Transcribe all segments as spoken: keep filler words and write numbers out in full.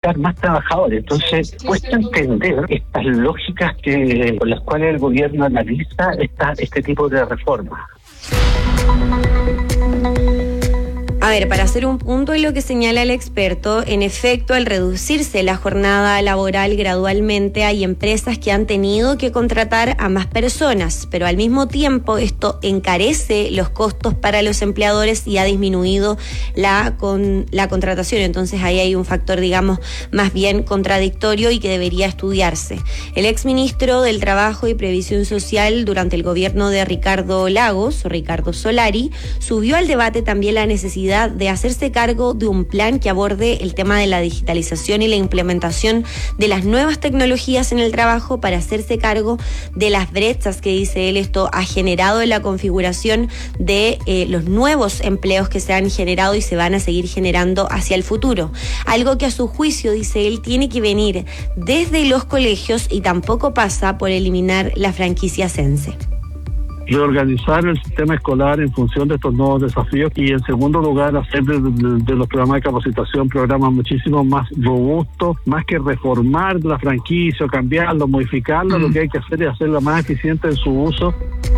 buscar más trabajadores. Entonces, cuesta entender estas lógicas que con las cuales el gobierno analiza esta, este tipo de reformas. A ver, para hacer un punto en lo que señala el experto, en efecto, al reducirse la jornada laboral gradualmente, hay empresas que han tenido que contratar a más personas, pero al mismo tiempo esto encarece los costos para los empleadores y ha disminuido la, con, la contratación. Entonces ahí hay un factor, digamos, más bien contradictorio y que debería estudiarse. El exministro del Trabajo y Previsión Social durante el gobierno de Ricardo Lagos, o Ricardo Solari, subió al debate también la necesidad de hacerse cargo de un plan que aborde el tema de la digitalización y la implementación de las nuevas tecnologías en el trabajo para hacerse cargo de las brechas que, dice él, esto ha generado en la configuración de eh, los nuevos empleos que se han generado y se van a seguir generando hacia el futuro. Algo que a su juicio, dice él, tiene que venir desde los colegios y tampoco pasa por eliminar la franquicia Sense. Reorganizar el sistema escolar en función de estos nuevos desafíos y, en segundo lugar, hacer de, de, de los programas de capacitación programas muchísimo más robustos, más que reformar la franquicia, cambiarlo, modificarlo, mm. lo que hay que hacer es hacerla más eficiente en su uso.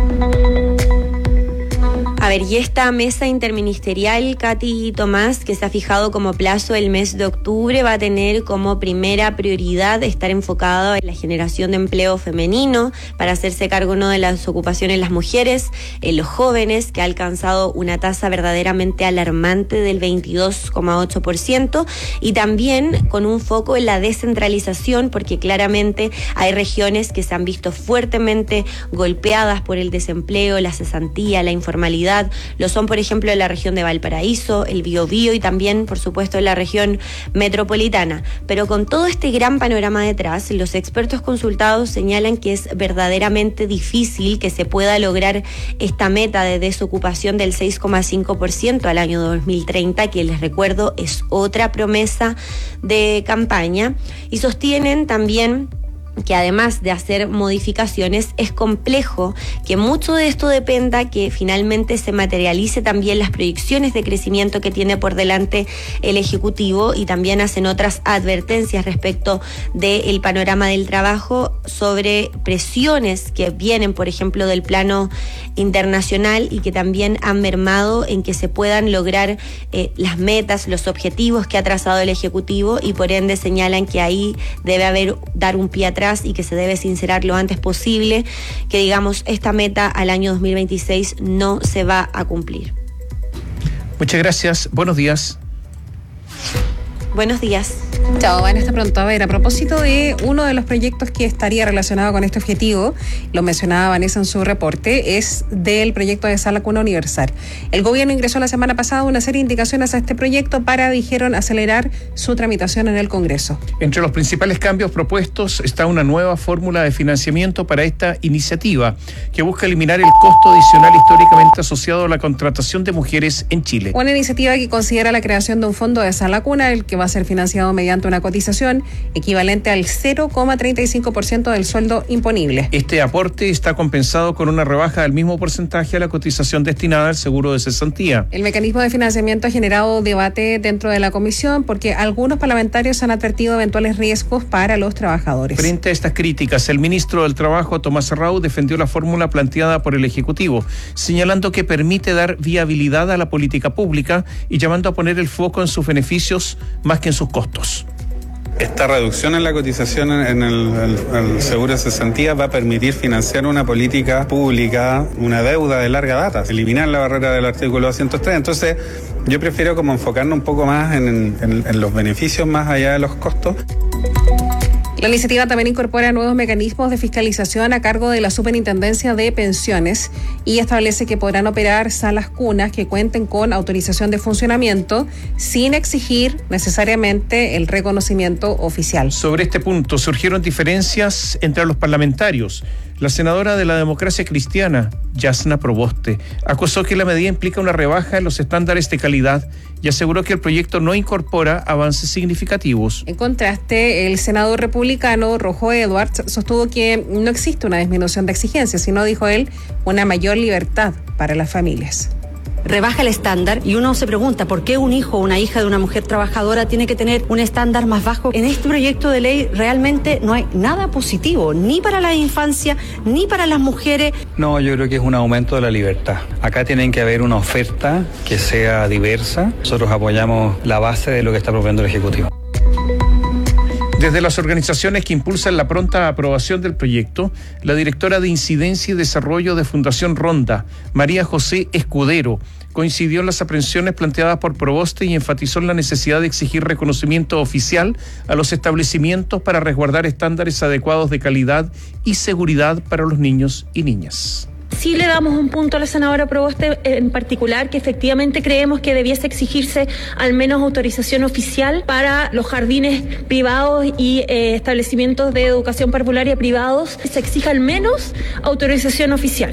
A ver, y esta mesa interministerial, Katy Tomás, que se ha fijado como plazo el mes de octubre, va a tener como primera prioridad estar enfocado en la generación de empleo femenino para hacerse cargo no de las ocupaciones de las mujeres, en los jóvenes, que ha alcanzado una tasa verdaderamente alarmante del veintidós coma ocho por ciento, y también con un foco en la descentralización, porque claramente hay regiones que se han visto fuertemente golpeadas por el desempleo, la cesantía, la informalidad. Lo son, por ejemplo, en la región de Valparaíso, el Biobío y también, por supuesto, en la región metropolitana. Pero con todo este gran panorama detrás, los expertos consultados señalan que es verdaderamente difícil que se pueda lograr esta meta de desocupación del seis coma cinco por ciento al año dos mil treinta, que les recuerdo es otra promesa de campaña, y sostienen también que además de hacer modificaciones, es complejo que mucho de esto dependa que finalmente se materialice también las proyecciones de crecimiento que tiene por delante el Ejecutivo, y también hacen otras advertencias respecto del panorama del trabajo sobre presiones que vienen, por ejemplo, del plano internacional y que también han mermado en que se puedan lograr eh, las metas, los objetivos que ha trazado el Ejecutivo, y por ende señalan que ahí debe haber, dar un pie atrás y que se debe sincerar lo antes posible, que digamos esta meta al año dos mil veintiséis no se va a cumplir. Muchas gracias, buenos días. Buenos días. Chao, van hasta pronto. A ver, a propósito de uno de los proyectos que estaría relacionado con este objetivo, lo mencionaba Vanessa en su reporte, es del proyecto de Sala Cuna Universal. El gobierno ingresó la semana pasada una serie de indicaciones a este proyecto para, dijeron, acelerar su tramitación en el Congreso. Entre los principales cambios propuestos está una nueva fórmula de financiamiento para esta iniciativa, que busca eliminar el costo adicional históricamente asociado a la contratación de mujeres en Chile. Una iniciativa que considera la creación de un fondo de Sala Cuna, el que va a ser financiado mediante una cotización equivalente al cero coma treinta y cinco por ciento del sueldo imponible. Este aporte está compensado con una rebaja del mismo porcentaje a la cotización destinada al seguro de cesantía. El mecanismo de financiamiento ha generado debate dentro de la comisión porque algunos parlamentarios han advertido eventuales riesgos para los trabajadores. Frente a estas críticas, el ministro del Trabajo, Tomás Arrau, defendió la fórmula planteada por el Ejecutivo, señalando que permite dar viabilidad a la política pública y llamando a poner el foco en sus beneficios más que en sus costos. Esta reducción en la cotización en el, el, el seguro de cesantía va a permitir financiar una política pública, una deuda de larga data, eliminar la barrera del artículo doscientos tres. Entonces, yo prefiero como enfocarnos un poco más en, en, en los beneficios más allá de los costos. La iniciativa también incorpora nuevos mecanismos de fiscalización a cargo de la Superintendencia de Pensiones y establece que podrán operar salas cunas que cuenten con autorización de funcionamiento sin exigir necesariamente el reconocimiento oficial. Sobre este punto surgieron diferencias entre los parlamentarios. La senadora de la Democracia Cristiana, Yasna Proboste, acusó que la medida implica una rebaja en los estándares de calidad y aseguró que el proyecto no incorpora avances significativos. En contraste, el senador republicano Rojo Edwards sostuvo que no existe una disminución de exigencias, sino, dijo él, una mayor libertad para las familias. rebaja el estándar y uno se pregunta por qué un hijo o una hija de una mujer trabajadora tiene que tener un estándar más bajo. En este proyecto de ley realmente no hay nada positivo, ni para la infancia, ni para las mujeres. No, yo creo que es un aumento de la libertad. Acá tienen que haber una oferta que sea diversa. Nosotros apoyamos la base de lo que está proponiendo el Ejecutivo. Desde las organizaciones que impulsan la pronta aprobación del proyecto, la directora de Incidencia y Desarrollo de Fundación Ronda, María José Escudero, coincidió en las aprehensiones planteadas por Proboste y enfatizó en la necesidad de exigir reconocimiento oficial a los establecimientos para resguardar estándares adecuados de calidad y seguridad para los niños y niñas. Sí le damos un punto a la senadora Proboste en particular, que efectivamente creemos que debiese exigirse al menos autorización oficial para los jardines privados y eh, establecimientos de educación parvularia privados. Se exija al menos autorización oficial.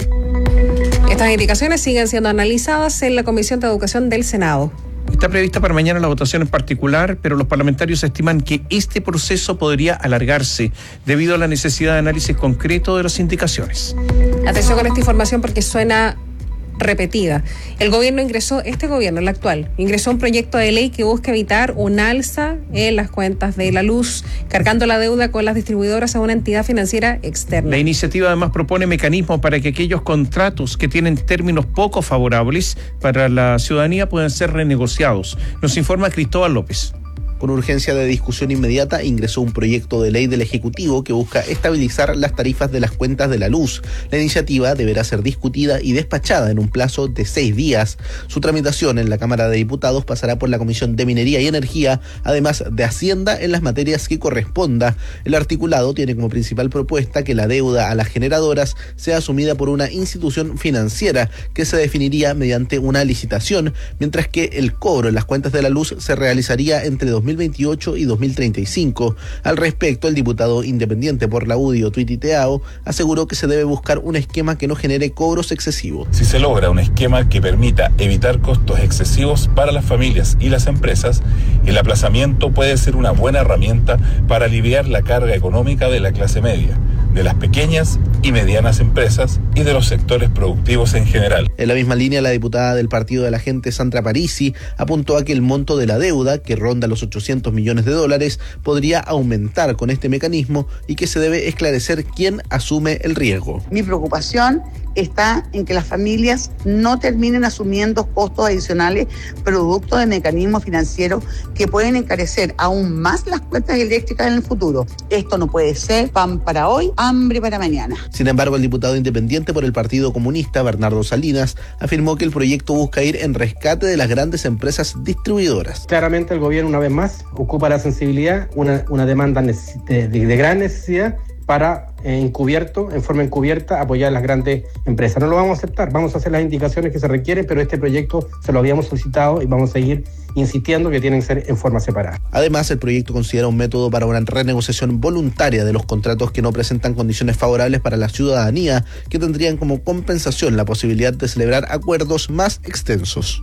Estas indicaciones siguen siendo analizadas en la Comisión de Educación del Senado. Está prevista para mañana la votación en particular, pero los parlamentarios estiman que este proceso podría alargarse debido a la necesidad de análisis concreto de las indicaciones. Atención con esta información porque suena repetida. El gobierno ingresó, este gobierno, el actual, ingresó un proyecto de ley que busca evitar un alza en las cuentas de la luz, cargando la deuda con las distribuidoras a una entidad financiera externa. La iniciativa además propone mecanismos para que aquellos contratos que tienen términos poco favorables para la ciudadanía puedan ser renegociados. Nos informa Cristóbal López. Con urgencia de discusión inmediata, ingresó un proyecto de ley del Ejecutivo que busca estabilizar las tarifas de las cuentas de la luz. La iniciativa deberá ser discutida y despachada en un plazo de seis días. Su tramitación en la Cámara de Diputados pasará por la Comisión de Minería y Energía, además de Hacienda en las materias que corresponda. El articulado tiene como principal propuesta que la deuda a las generadoras sea asumida por una institución financiera que se definiría mediante una licitación, mientras que el cobro en las cuentas de la luz se realizaría entre dos mil veintiocho y dos mil treinta y cinco. Al respecto, el diputado independiente por la U D I, Otuiti Teao, aseguró que se debe buscar un esquema que no genere cobros excesivos. Si se logra un esquema que permita evitar costos excesivos para las familias y las empresas, el aplazamiento puede ser una buena herramienta para aliviar la carga económica de la clase media, de las pequeñas y medianas empresas y de los sectores productivos en general. En la misma línea, la diputada del Partido de la Gente, Sandra Parisi, apuntó a que el monto de la deuda, que ronda los ochocientos millones de dólares, podría aumentar con este mecanismo y que se debe esclarecer quién asume el riesgo. Mi preocupación está en que las familias no terminen asumiendo costos adicionales producto de mecanismos financieros que pueden encarecer aún más las cuentas eléctricas en el futuro. Esto no puede ser pan para hoy, hambre para mañana. Sin embargo, el diputado independiente por el Partido Comunista, Bernardo Salinas, afirmó que el proyecto busca ir en rescate de las grandes empresas distribuidoras. Claramente el gobierno, una vez más, ocupa la sensibilidad, una, una demanda de, de, de gran necesidad para eh, encubierto, en forma encubierta, apoyar a las grandes empresas. No lo vamos a aceptar, vamos a hacer las indicaciones que se requieren, pero este proyecto se lo habíamos solicitado y vamos a seguir insistiendo que tienen que ser en forma separada. Además, el proyecto considera un método para una renegociación voluntaria de los contratos que no presentan condiciones favorables para la ciudadanía, que tendrían como compensación la posibilidad de celebrar acuerdos más extensos.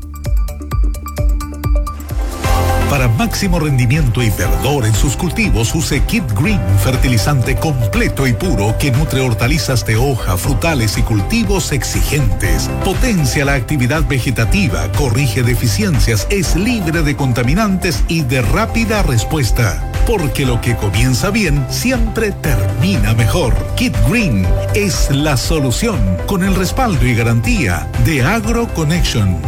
Para máximo rendimiento y verdor en sus cultivos, use Kit Green, fertilizante completo y puro que nutre hortalizas de hoja, frutales y cultivos exigentes. Potencia la actividad vegetativa, corrige deficiencias, es libre de contaminantes y de rápida respuesta. Porque lo que comienza bien siempre termina mejor. Kit Green es la solución, con el respaldo y garantía de AgroConnection.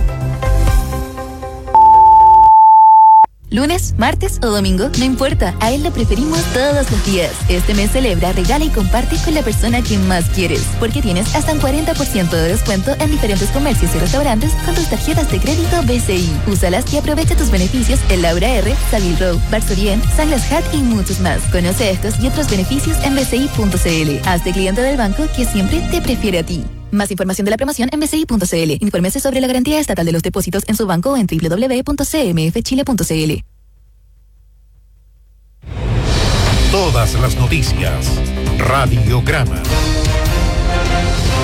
Lunes, martes o domingo, no importa, a él lo preferimos todos los días. Este mes celebra, regala y comparte con la persona que más quieres, porque tienes hasta un cuarenta por ciento de descuento en diferentes comercios y restaurantes con tus tarjetas de crédito B C I. Úsalas y aprovecha tus beneficios en Laura R, Savile Row, Bar Surien, Sunglass Hut y muchos más. Conoce estos y otros beneficios en b c i punto c l. Hazte cliente del banco que siempre te prefiere a ti. Más información de la promoción en b c i punto c l. Infórmese sobre la garantía estatal de los depósitos en su banco en w w w punto c m f chile punto c l. Todas las noticias. Radiograma.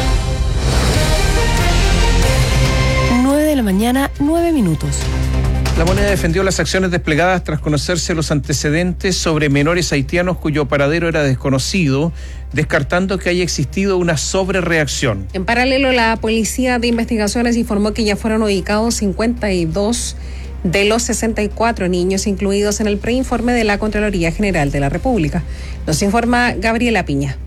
nueve de la mañana, nueve minutos. La Moneda defendió las acciones desplegadas tras conocerse los antecedentes sobre menores haitianos cuyo paradero era desconocido, descartando que haya existido una sobrereacción. En paralelo, la Policía de Investigaciones informó que ya fueron ubicados cincuenta y dos de los sesenta y cuatro niños incluidos en el preinforme de la Contraloría General de la República. Nos informa Gabriela Piña.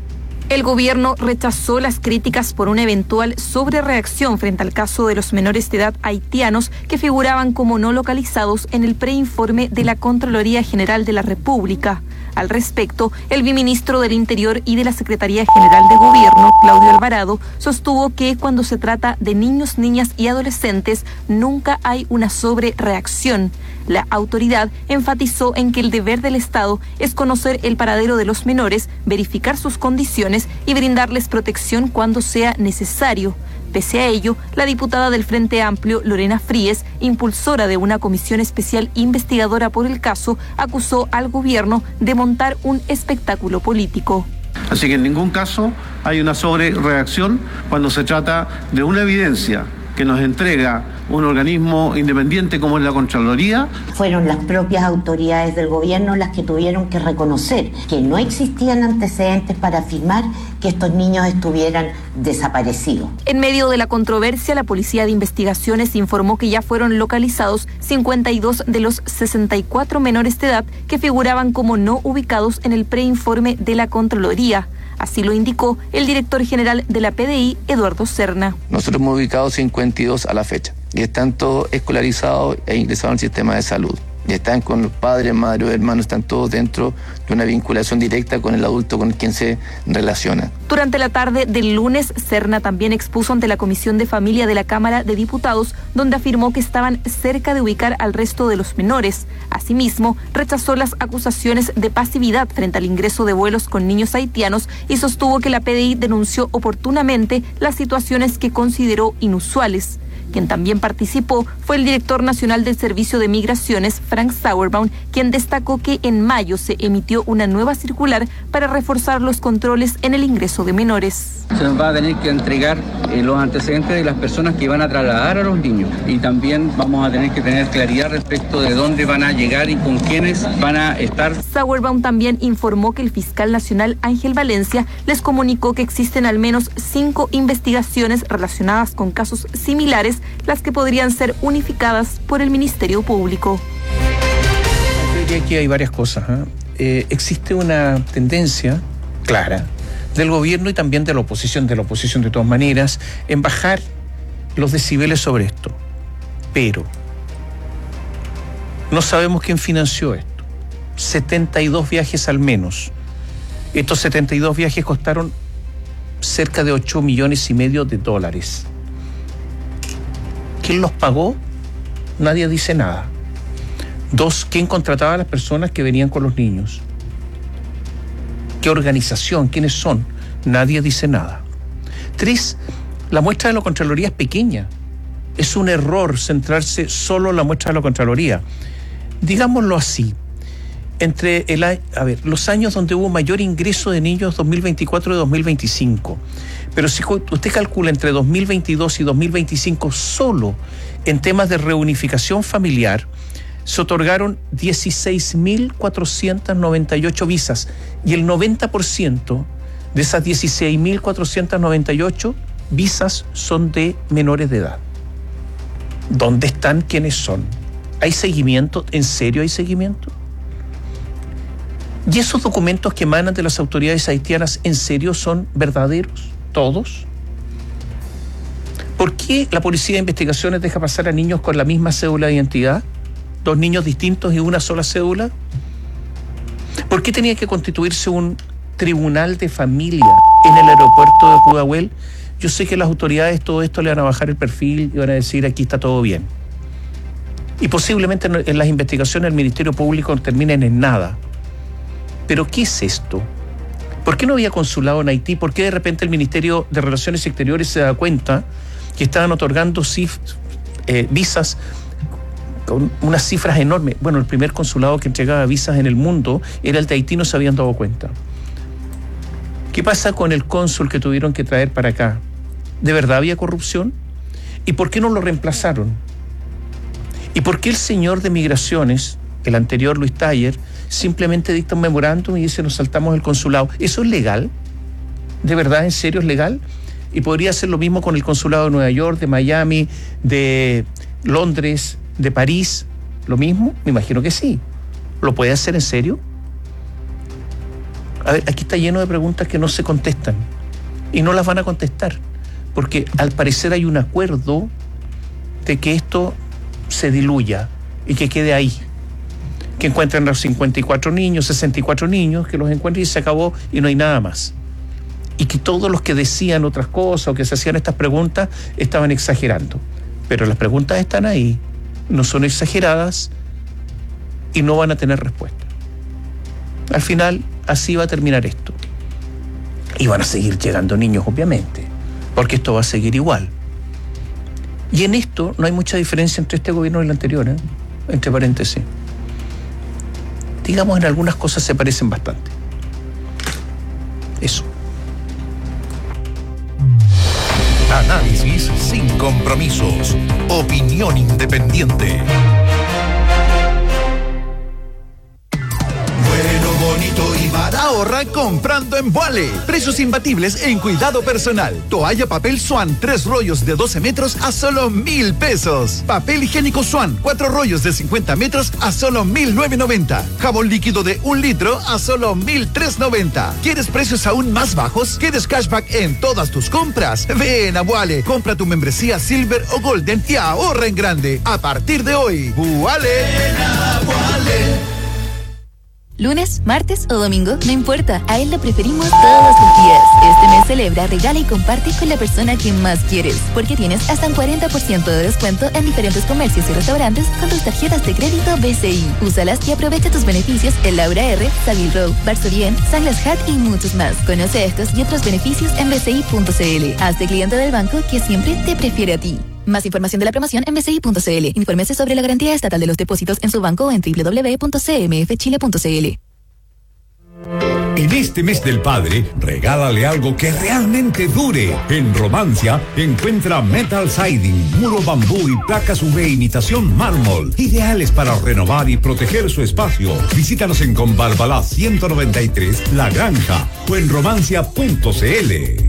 El gobierno rechazó las críticas por una eventual sobrereacción frente al caso de los menores de edad haitianos que figuraban como no localizados en el preinforme de la Contraloría General de la República. Al respecto, el viceministro del Interior y de la Secretaría General de Gobierno, Claudio Alvarado, sostuvo que cuando se trata de niños, niñas y adolescentes, nunca hay una sobrereacción. La autoridad enfatizó en que el deber del Estado es conocer el paradero de los menores, verificar sus condiciones y brindarles protección cuando sea necesario. Pese a ello, la diputada del Frente Amplio, Lorena Fríes, impulsora de una comisión especial investigadora por el caso, acusó al gobierno de montar un espectáculo político. Así que en ningún caso hay una sobrereacción cuando se trata de una evidencia que nos entrega un organismo independiente como es la Contraloría. Fueron las propias autoridades del gobierno las que tuvieron que reconocer que no existían antecedentes para afirmar que estos niños estuvieran desaparecidos. En medio de la controversia, la Policía de Investigaciones informó que ya fueron localizados cincuenta y dos de los sesenta y cuatro menores de edad que figuraban como no ubicados en el preinforme de la Contraloría. Así lo indicó el director general de la P D I, Eduardo Serna. Nosotros hemos ubicado cincuenta y dos a la fecha y están todos escolarizados e ingresados al sistema de salud. Y están con los padres, madres o hermanos, están todos dentro de una vinculación directa con el adulto con quien se relaciona. Durante la tarde del lunes, Serna también expuso ante la Comisión de Familia de la Cámara de Diputados, donde afirmó que estaban cerca de ubicar al resto de los menores. Asimismo, rechazó las acusaciones de pasividad frente al ingreso de vuelos con niños haitianos y sostuvo que la P D I denunció oportunamente las situaciones que consideró inusuales. Quien también participó fue el director nacional del Servicio de Migraciones, Frank Sauerbaum, quien destacó que en mayo se emitió una nueva circular para reforzar los controles en el ingreso de menores. Se nos va a tener que entregar eh, los antecedentes de las personas que van a trasladar a los niños y también vamos a tener que tener claridad respecto de dónde van a llegar y con quiénes van a estar. Sauerbaum también informó que el fiscal nacional Ángel Valencia les comunicó que existen al menos cinco investigaciones relacionadas con casos similares, las que podrían ser unificadas por el Ministerio Público. Yo diría que hay varias cosas. ¿eh? Eh, existe una tendencia clara del gobierno y también de la oposición, de la oposición de todas maneras, en bajar los decibeles sobre esto. Pero no sabemos quién financió esto. setenta y dos viajes al menos. Estos setenta y dos viajes costaron cerca de ocho millones y medio de dólares. ¿Quién los pagó? Nadie dice nada. Dos, ¿quién contrataba a las personas que venían con los niños? ¿Qué organización? ¿Quiénes son? Nadie dice nada. Tres, la muestra de la Contraloría es pequeña. Es un error centrarse solo en la muestra de la Contraloría. Digámoslo así, entre el, a ver, los años donde hubo mayor ingreso de niños, dos mil veinticuatro y dos mil veinticinco, pero si usted calcula entre dos mil veintidós y dos mil veinticinco solo en temas de reunificación familiar, se otorgaron dieciséis mil cuatrocientas noventa y ocho visas y el noventa por ciento de esas dieciséis mil cuatrocientas noventa y ocho visas son de menores de edad. ¿Dónde están? ¿Quiénes son? ¿Hay seguimiento? ¿En serio hay seguimiento? ¿Y esos documentos que emanan de las autoridades haitianas en serio son verdaderos? ¿Todos? ¿Por qué la Policía de Investigaciones deja pasar a niños con la misma cédula de identidad? ¿Dos niños distintos y una sola cédula? ¿Por qué tenía que constituirse un tribunal de familia en el aeropuerto de Pudahuel? Yo sé que las autoridades todo esto le van a bajar el perfil y van a decir aquí está todo bien. Y posiblemente en las investigaciones del Ministerio Público terminen en nada. ¿Pero qué es esto? ¿Por qué no había consulado en Haití? ¿Por qué de repente el Ministerio de Relaciones Exteriores se da cuenta que estaban otorgando cif- eh, visas con unas cifras enormes? Bueno, el primer consulado que entregaba visas en el mundo era el de Haití, no se habían dado cuenta. ¿Qué pasa con el cónsul que tuvieron que traer para acá? ¿De verdad había corrupción? ¿Y por qué no lo reemplazaron? ¿Y por qué el señor de Migraciones, el anterior Luis Taller, simplemente dicta un memorándum y dice nos saltamos el consulado? ¿Eso es legal? ¿De verdad, en serio es legal? Y podría hacer lo mismo con el consulado de Nueva York, de Miami, de Londres, de París. ¿Lo mismo? Me imagino que sí. ¿Lo puede hacer en serio? A ver, aquí está lleno de preguntas que no se contestan. Y no las van a contestar. Porque al parecer hay un acuerdo de que esto se diluya y que quede ahí. Que encuentren los cincuenta y cuatro niños, sesenta y cuatro niños, que los encuentren y se acabó y no hay nada más. Y que todos los que decían otras cosas o que se hacían estas preguntas estaban exagerando. Pero las preguntas están ahí, no son exageradas y no van a tener respuesta. Al final, así va a terminar esto. Y van a seguir llegando niños, obviamente, porque esto va a seguir igual. Y en esto no hay mucha diferencia entre este gobierno y el anterior, ¿eh? Entre paréntesis. Digamos, en algunas cosas se parecen bastante. Eso. Análisis sin compromisos. Opinión independiente. Bueno, bonito y barato. Ahorra comprando en Vuale. Precios imbatibles en cuidado personal. Toalla papel Swan, tres rollos de doce metros a solo mil pesos. Papel higiénico Swan, cuatro rollos de cincuenta metros a solo mil novecientos noventa. Jabón líquido de un litro a solo mil trescientos noventa. ¿Quieres precios aún más bajos? ¿Quieres cashback en todas tus compras? Ven a Vuale. Compra tu membresía Silver o Golden y ahorra en grande. A partir de hoy, Vuale. Ven a Vuale. Lunes, martes o domingo, no importa, a él lo preferimos todos los días. Este mes celebra, regala y comparte con la persona que más quieres, porque tienes hasta un cuarenta por ciento de descuento en diferentes comercios y restaurantes con tus tarjetas de crédito B C I. Úsalas y aprovecha tus beneficios en Laura R, Savile Row, Varsovien, Sunglass Hut y muchos más. Conoce estos y otros beneficios en b c i punto c l. Hazte cliente del banco que siempre te prefiere a ti. Más información de la promoción en b c i punto c l. Infórmese sobre la garantía estatal de los depósitos en su banco o en w w w punto c m f chile punto c l. En este mes del padre, regálale algo que realmente dure. En Romancia, encuentra metal siding, muro bambú y placas U V imitación mármol, ideales para renovar y proteger su espacio. Visítanos en Conbarbalá ciento noventa y tres, La Granja, o en romancia punto c l.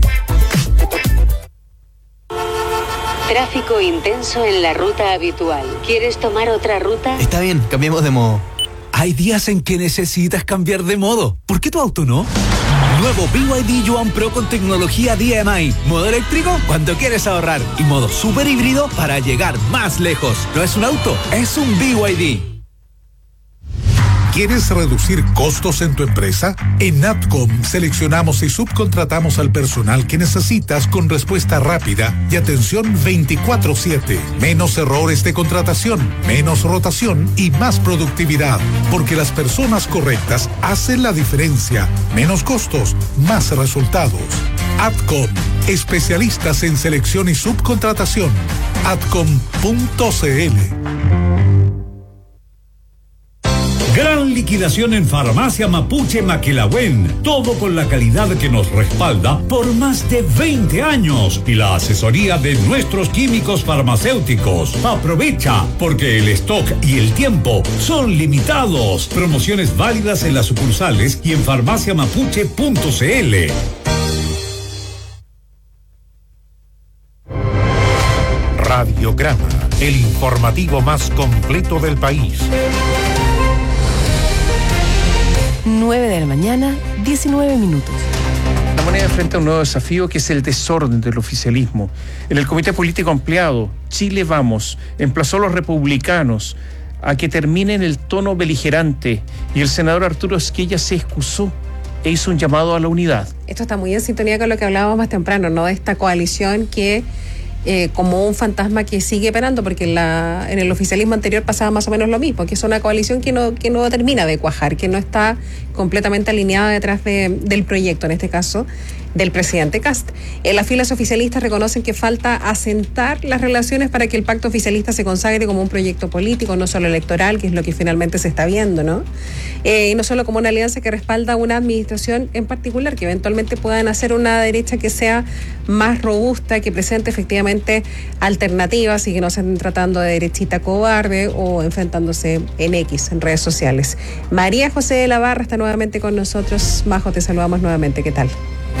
Tráfico intenso en la ruta habitual. ¿Quieres tomar otra ruta? Está bien, cambiemos de modo. Hay días en que necesitas cambiar de modo. ¿Por qué tu auto no? Nuevo B Y D Yuan Pro con tecnología D M I. Modo eléctrico cuando quieres ahorrar. Y modo super híbrido para llegar más lejos. No es un auto, es un B Y D. ¿Quieres reducir costos en tu empresa? En Atcom seleccionamos y subcontratamos al personal que necesitas con respuesta rápida y atención veinticuatro siete. Menos errores de contratación, menos rotación y más productividad. Porque las personas correctas hacen la diferencia. Menos costos, más resultados. Atcom, especialistas en selección y subcontratación. atcom punto c l. Gran liquidación en Farmacia Mapuche Maquilahuén. Todo con la calidad que nos respalda por más de veinte años y la asesoría de nuestros químicos farmacéuticos. Aprovecha, porque el stock y el tiempo son limitados. Promociones válidas en las sucursales y en farmacia mapuche punto c l. Radiograma, el informativo más completo del país. nueve de la mañana, diecinueve minutos. La Moneda enfrenta un nuevo desafío que es el desorden del oficialismo. En el Comité Político Ampliado, Chile Vamos emplazó a los republicanos a que terminen el tono beligerante y el senador Arturo Esquella se excusó e hizo un llamado a la unidad. Esto está muy en sintonía con lo que hablábamos más temprano, ¿no? Esta coalición que Eh, como un fantasma que sigue penando, porque en, la, en el oficialismo anterior pasaba más o menos lo mismo, que es una coalición que no, que no termina de cuajar, que no está completamente alineada detrás de, del proyecto en este caso. del presidente Kast. En las filas oficialistas reconocen que falta asentar las relaciones para que el pacto oficialista se consagre como un proyecto político, no solo electoral, que es lo que finalmente se está viendo, ¿no? Eh, y no solo como una alianza que respalda una administración en particular, que eventualmente puedan hacer una derecha que sea más robusta, que presente efectivamente alternativas y que no se estén tratando de derechita cobarde o enfrentándose en X, en redes sociales. María José de la Barra está nuevamente con nosotros. Majo, te saludamos nuevamente. ¿Qué tal?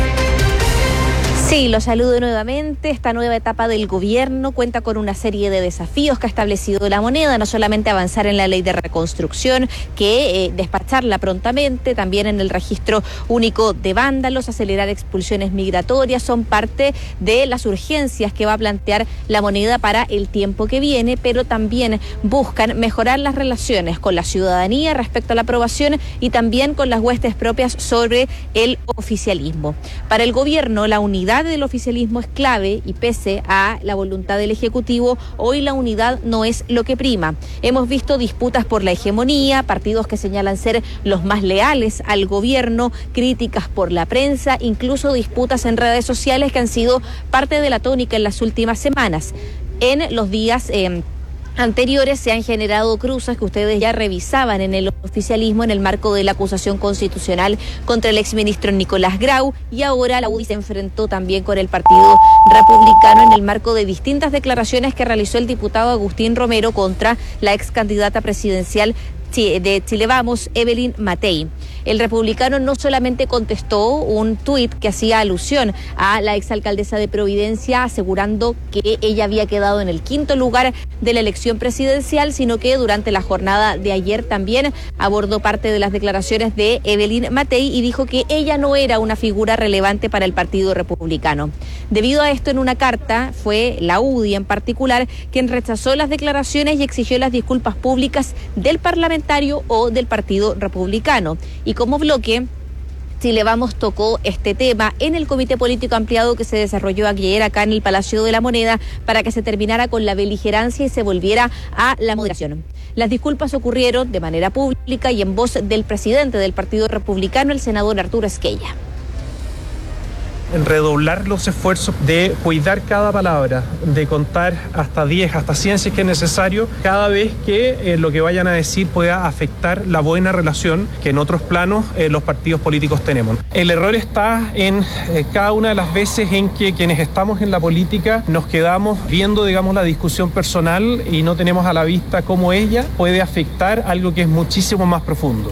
Sí, los saludo nuevamente. Esta nueva etapa del gobierno cuenta con una serie de desafíos que ha establecido la moneda, no solamente avanzar en la ley de reconstrucción, que eh, despacharla prontamente, también en el registro único de vándalos, acelerar expulsiones migratorias, son parte de las urgencias que va a plantear la moneda para el tiempo que viene, pero también buscan mejorar las relaciones con la ciudadanía respecto a la aprobación y también con las huestes propias sobre el oficialismo. Para el gobierno, la unidad del oficialismo es clave y pese a la voluntad del Ejecutivo, hoy la unidad no es lo que prima. Hemos visto disputas por la hegemonía, partidos que señalan ser los más leales al gobierno, críticas por la prensa, incluso disputas en redes sociales que han sido parte de la tónica en las últimas semanas. En los días eh, anteriores se han generado cruzas que ustedes ya revisaban en el oficialismo en el marco de la acusación constitucional contra el exministro Nicolás Grau, y ahora la U D I se enfrentó también con el Partido Republicano en el marco de distintas declaraciones que realizó el diputado Agustín Romero contra la ex candidata presidencial de Chile Vamos, Evelyn Matei. El republicano no solamente contestó un tuit que hacía alusión a la exalcaldesa de Providencia, asegurando que ella había quedado en el quinto lugar de la elección presidencial, sino que durante la jornada de ayer también abordó parte de las declaraciones de Evelyn Matei y dijo que ella no era una figura relevante para el Partido Republicano. Debido a esto, en una carta, fue la U D I en particular quien rechazó las declaraciones y exigió las disculpas públicas del parlamentario o del Partido Republicano. Y como bloque, Chile Vamos tocó este tema en el comité político ampliado que se desarrolló ayer acá en el Palacio de la Moneda para que se terminara con la beligerancia y se volviera a la moderación. Las disculpas ocurrieron de manera pública y en voz del presidente del Partido Republicano, el senador Arturo Esquella. En redoblar los esfuerzos de cuidar cada palabra, de contar hasta diez, hasta cien si es que es necesario, cada vez que eh, lo que vayan a decir pueda afectar la buena relación que en otros planos eh, los partidos políticos tenemos. El error está en eh, cada una de las veces en que quienes estamos en la política nos quedamos viendo, digamos, la discusión personal y no tenemos a la vista cómo ella puede afectar algo que es muchísimo más profundo.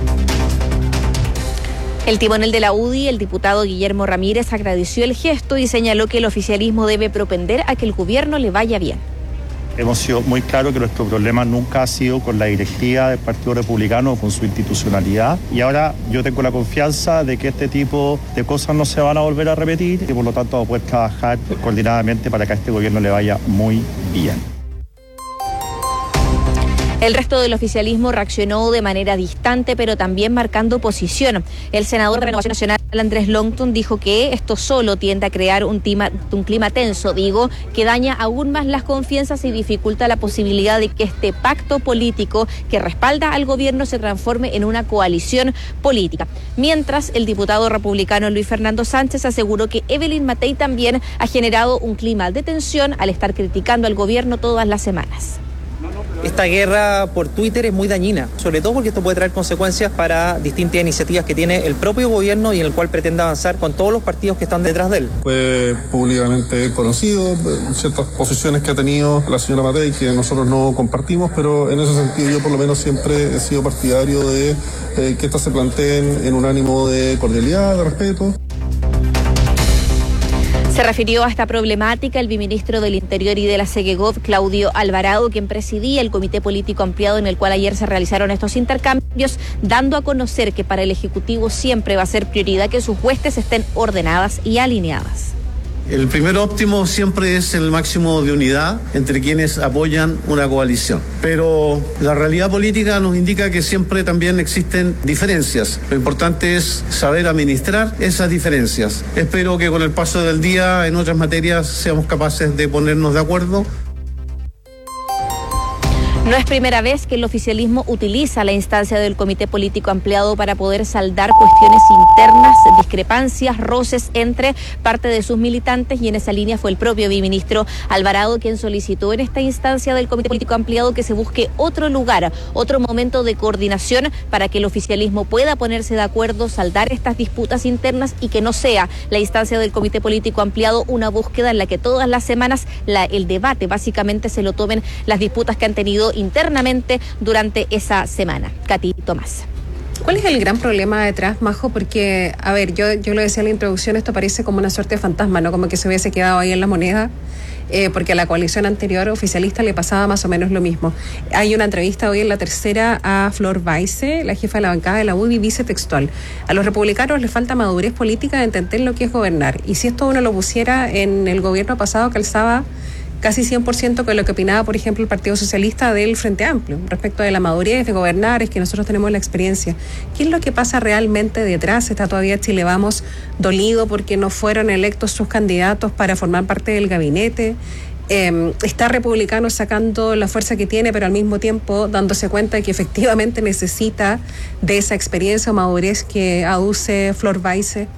El timonel de la U D I, el diputado Guillermo Ramírez, agradeció el gesto y señaló que el oficialismo debe propender a que el gobierno le vaya bien. Hemos sido muy claros que nuestro problema nunca ha sido con la directiva del Partido Republicano o con su institucionalidad, y ahora yo tengo la confianza de que este tipo de cosas no se van a volver a repetir y por lo tanto vamos a poder trabajar coordinadamente para que a este gobierno le vaya muy bien. El resto del oficialismo reaccionó de manera distante, pero también marcando posición. El senador de Renovación Nacional, Andrés Longton, dijo que esto solo tiende a crear un clima, un clima tenso, digo, que daña aún más las confianzas y dificulta la posibilidad de que este pacto político que respalda al gobierno se transforme en una coalición política. Mientras, el diputado republicano Luis Fernando Sánchez aseguró que Evelyn Matei también ha generado un clima de tensión al estar criticando al gobierno todas las semanas. Esta guerra por Twitter es muy dañina, sobre todo porque esto puede traer consecuencias para distintas iniciativas que tiene el propio gobierno y en el cual pretende avanzar con todos los partidos que están detrás de él. Fue públicamente conocido ciertas posiciones que ha tenido la señora Matei que nosotros no compartimos, pero en ese sentido yo por lo menos siempre he sido partidario de eh, que estas se planteen en un ánimo de cordialidad, de respeto. Se refirió a esta problemática el viceministro del Interior y de la Segegov, Claudio Alvarado, quien presidía el comité político ampliado en el cual ayer se realizaron estos intercambios, dando a conocer que para el Ejecutivo siempre va a ser prioridad que sus huestes estén ordenadas y alineadas. El primer óptimo siempre es el máximo de unidad entre quienes apoyan una coalición. Pero la realidad política nos indica que siempre también existen diferencias. Lo importante es saber administrar esas diferencias. Espero que con el paso del día en otras materias seamos capaces de ponernos de acuerdo. No es primera vez que el oficialismo utiliza la instancia del Comité Político Ampliado para poder saldar cuestiones internas, discrepancias, roces entre parte de sus militantes, y en esa línea fue el propio viceministro Alvarado quien solicitó en esta instancia del Comité Político Ampliado que se busque otro lugar, otro momento de coordinación para que el oficialismo pueda ponerse de acuerdo, saldar estas disputas internas y que no sea la instancia del Comité Político Ampliado una búsqueda en la que todas las semanas la, el debate básicamente se lo tomen las disputas que han tenido internamente durante esa semana. Katy Tomás. ¿Cuál es el gran problema detrás, Majo? Porque, a ver, yo, yo lo decía en la introducción, esto parece como una suerte de fantasma, ¿no? Como que se hubiese quedado ahí en la moneda, eh, porque a la coalición anterior oficialista le pasaba más o menos lo mismo. Hay una entrevista hoy en La Tercera a Flor Baise, la jefa de la bancada de la U D I, dice textual: a los republicanos les falta madurez política de entender lo que es gobernar. Y si esto uno lo pusiera en el gobierno pasado, calzaba casi cien por ciento con lo que opinaba, por ejemplo, el Partido Socialista del Frente Amplio, respecto de la madurez de gobernar, es que nosotros tenemos la experiencia. ¿Qué es lo que pasa realmente detrás? ¿Está todavía Chile Vamos dolido porque no fueron electos sus candidatos para formar parte del gabinete? Eh, está Republicano sacando la fuerza que tiene, pero al mismo tiempo dándose cuenta de que efectivamente necesita de esa experiencia o madurez que aduce Flor Baise.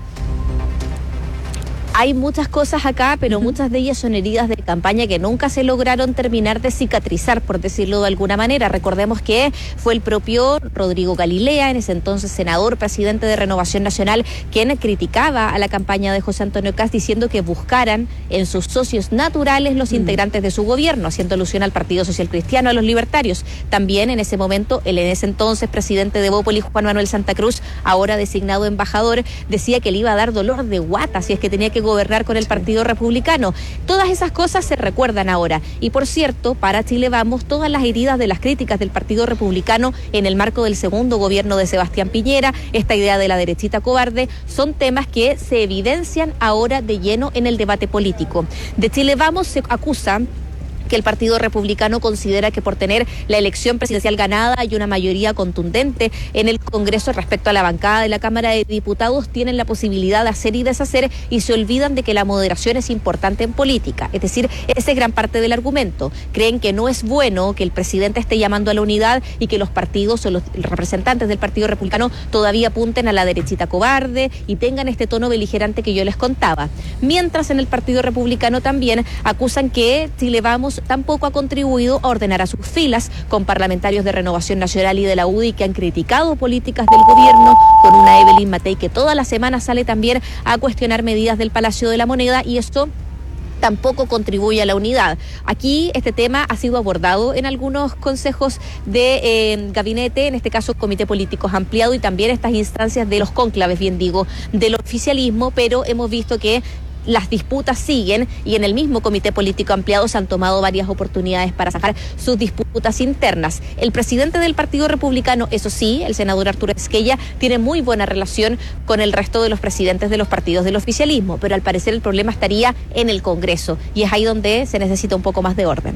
Hay muchas cosas acá, pero muchas de ellas son heridas de campaña que nunca se lograron terminar de cicatrizar, por decirlo de alguna manera. Recordemos que fue el propio Rodrigo Galilea, en ese entonces senador, presidente de Renovación Nacional, quien criticaba a la campaña de José Antonio Kast diciendo que buscaran en sus socios naturales los integrantes de su gobierno, haciendo alusión al Partido Social Cristiano, a los libertarios. También en ese momento, el en ese entonces presidente de Bópoli, Juan Manuel Santa Cruz, ahora designado embajador, decía que le iba a dar dolor de guata si es que tenía que gobernar con el Partido Republicano. Todas esas cosas se recuerdan ahora. Y por cierto, para Chile Vamos, todas las heridas de las críticas del Partido Republicano en el marco del segundo gobierno de Sebastián Piñera, esta idea de la derechita cobarde, son temas que se evidencian ahora de lleno en el debate político. De Chile Vamos se acusa que el Partido Republicano considera que por tener la elección presidencial ganada y una mayoría contundente en el Congreso respecto a la bancada de la Cámara de Diputados tienen la posibilidad de hacer y deshacer, y se olvidan de que la moderación es importante en política. Es decir, esa es gran parte del argumento. Creen que no es bueno que el presidente esté llamando a la unidad y que los partidos o los representantes del Partido Republicano todavía apunten a la derechita cobarde y tengan este tono beligerante que yo les contaba. Mientras en el Partido Republicano también acusan que Chile Vamos tampoco ha contribuido a ordenar a sus filas, con parlamentarios de Renovación Nacional y de la U D I que han criticado políticas del gobierno, con una Evelyn Matei que toda la semana sale también a cuestionar medidas del Palacio de la Moneda, y esto tampoco contribuye a la unidad. Aquí este tema ha sido abordado en algunos consejos de eh, gabinete, en este caso Comité Políticos Ampliado, y también estas instancias de los cónclaves, bien digo, del oficialismo, pero hemos visto que las disputas siguen, y en el mismo Comité Político Ampliado se han tomado varias oportunidades para sacar sus disputas internas. El presidente del Partido Republicano, eso sí, el senador Arturo Esquella, tiene muy buena relación con el resto de los presidentes de los partidos del oficialismo, pero al parecer el problema estaría en el Congreso, y es ahí donde se necesita un poco más de orden.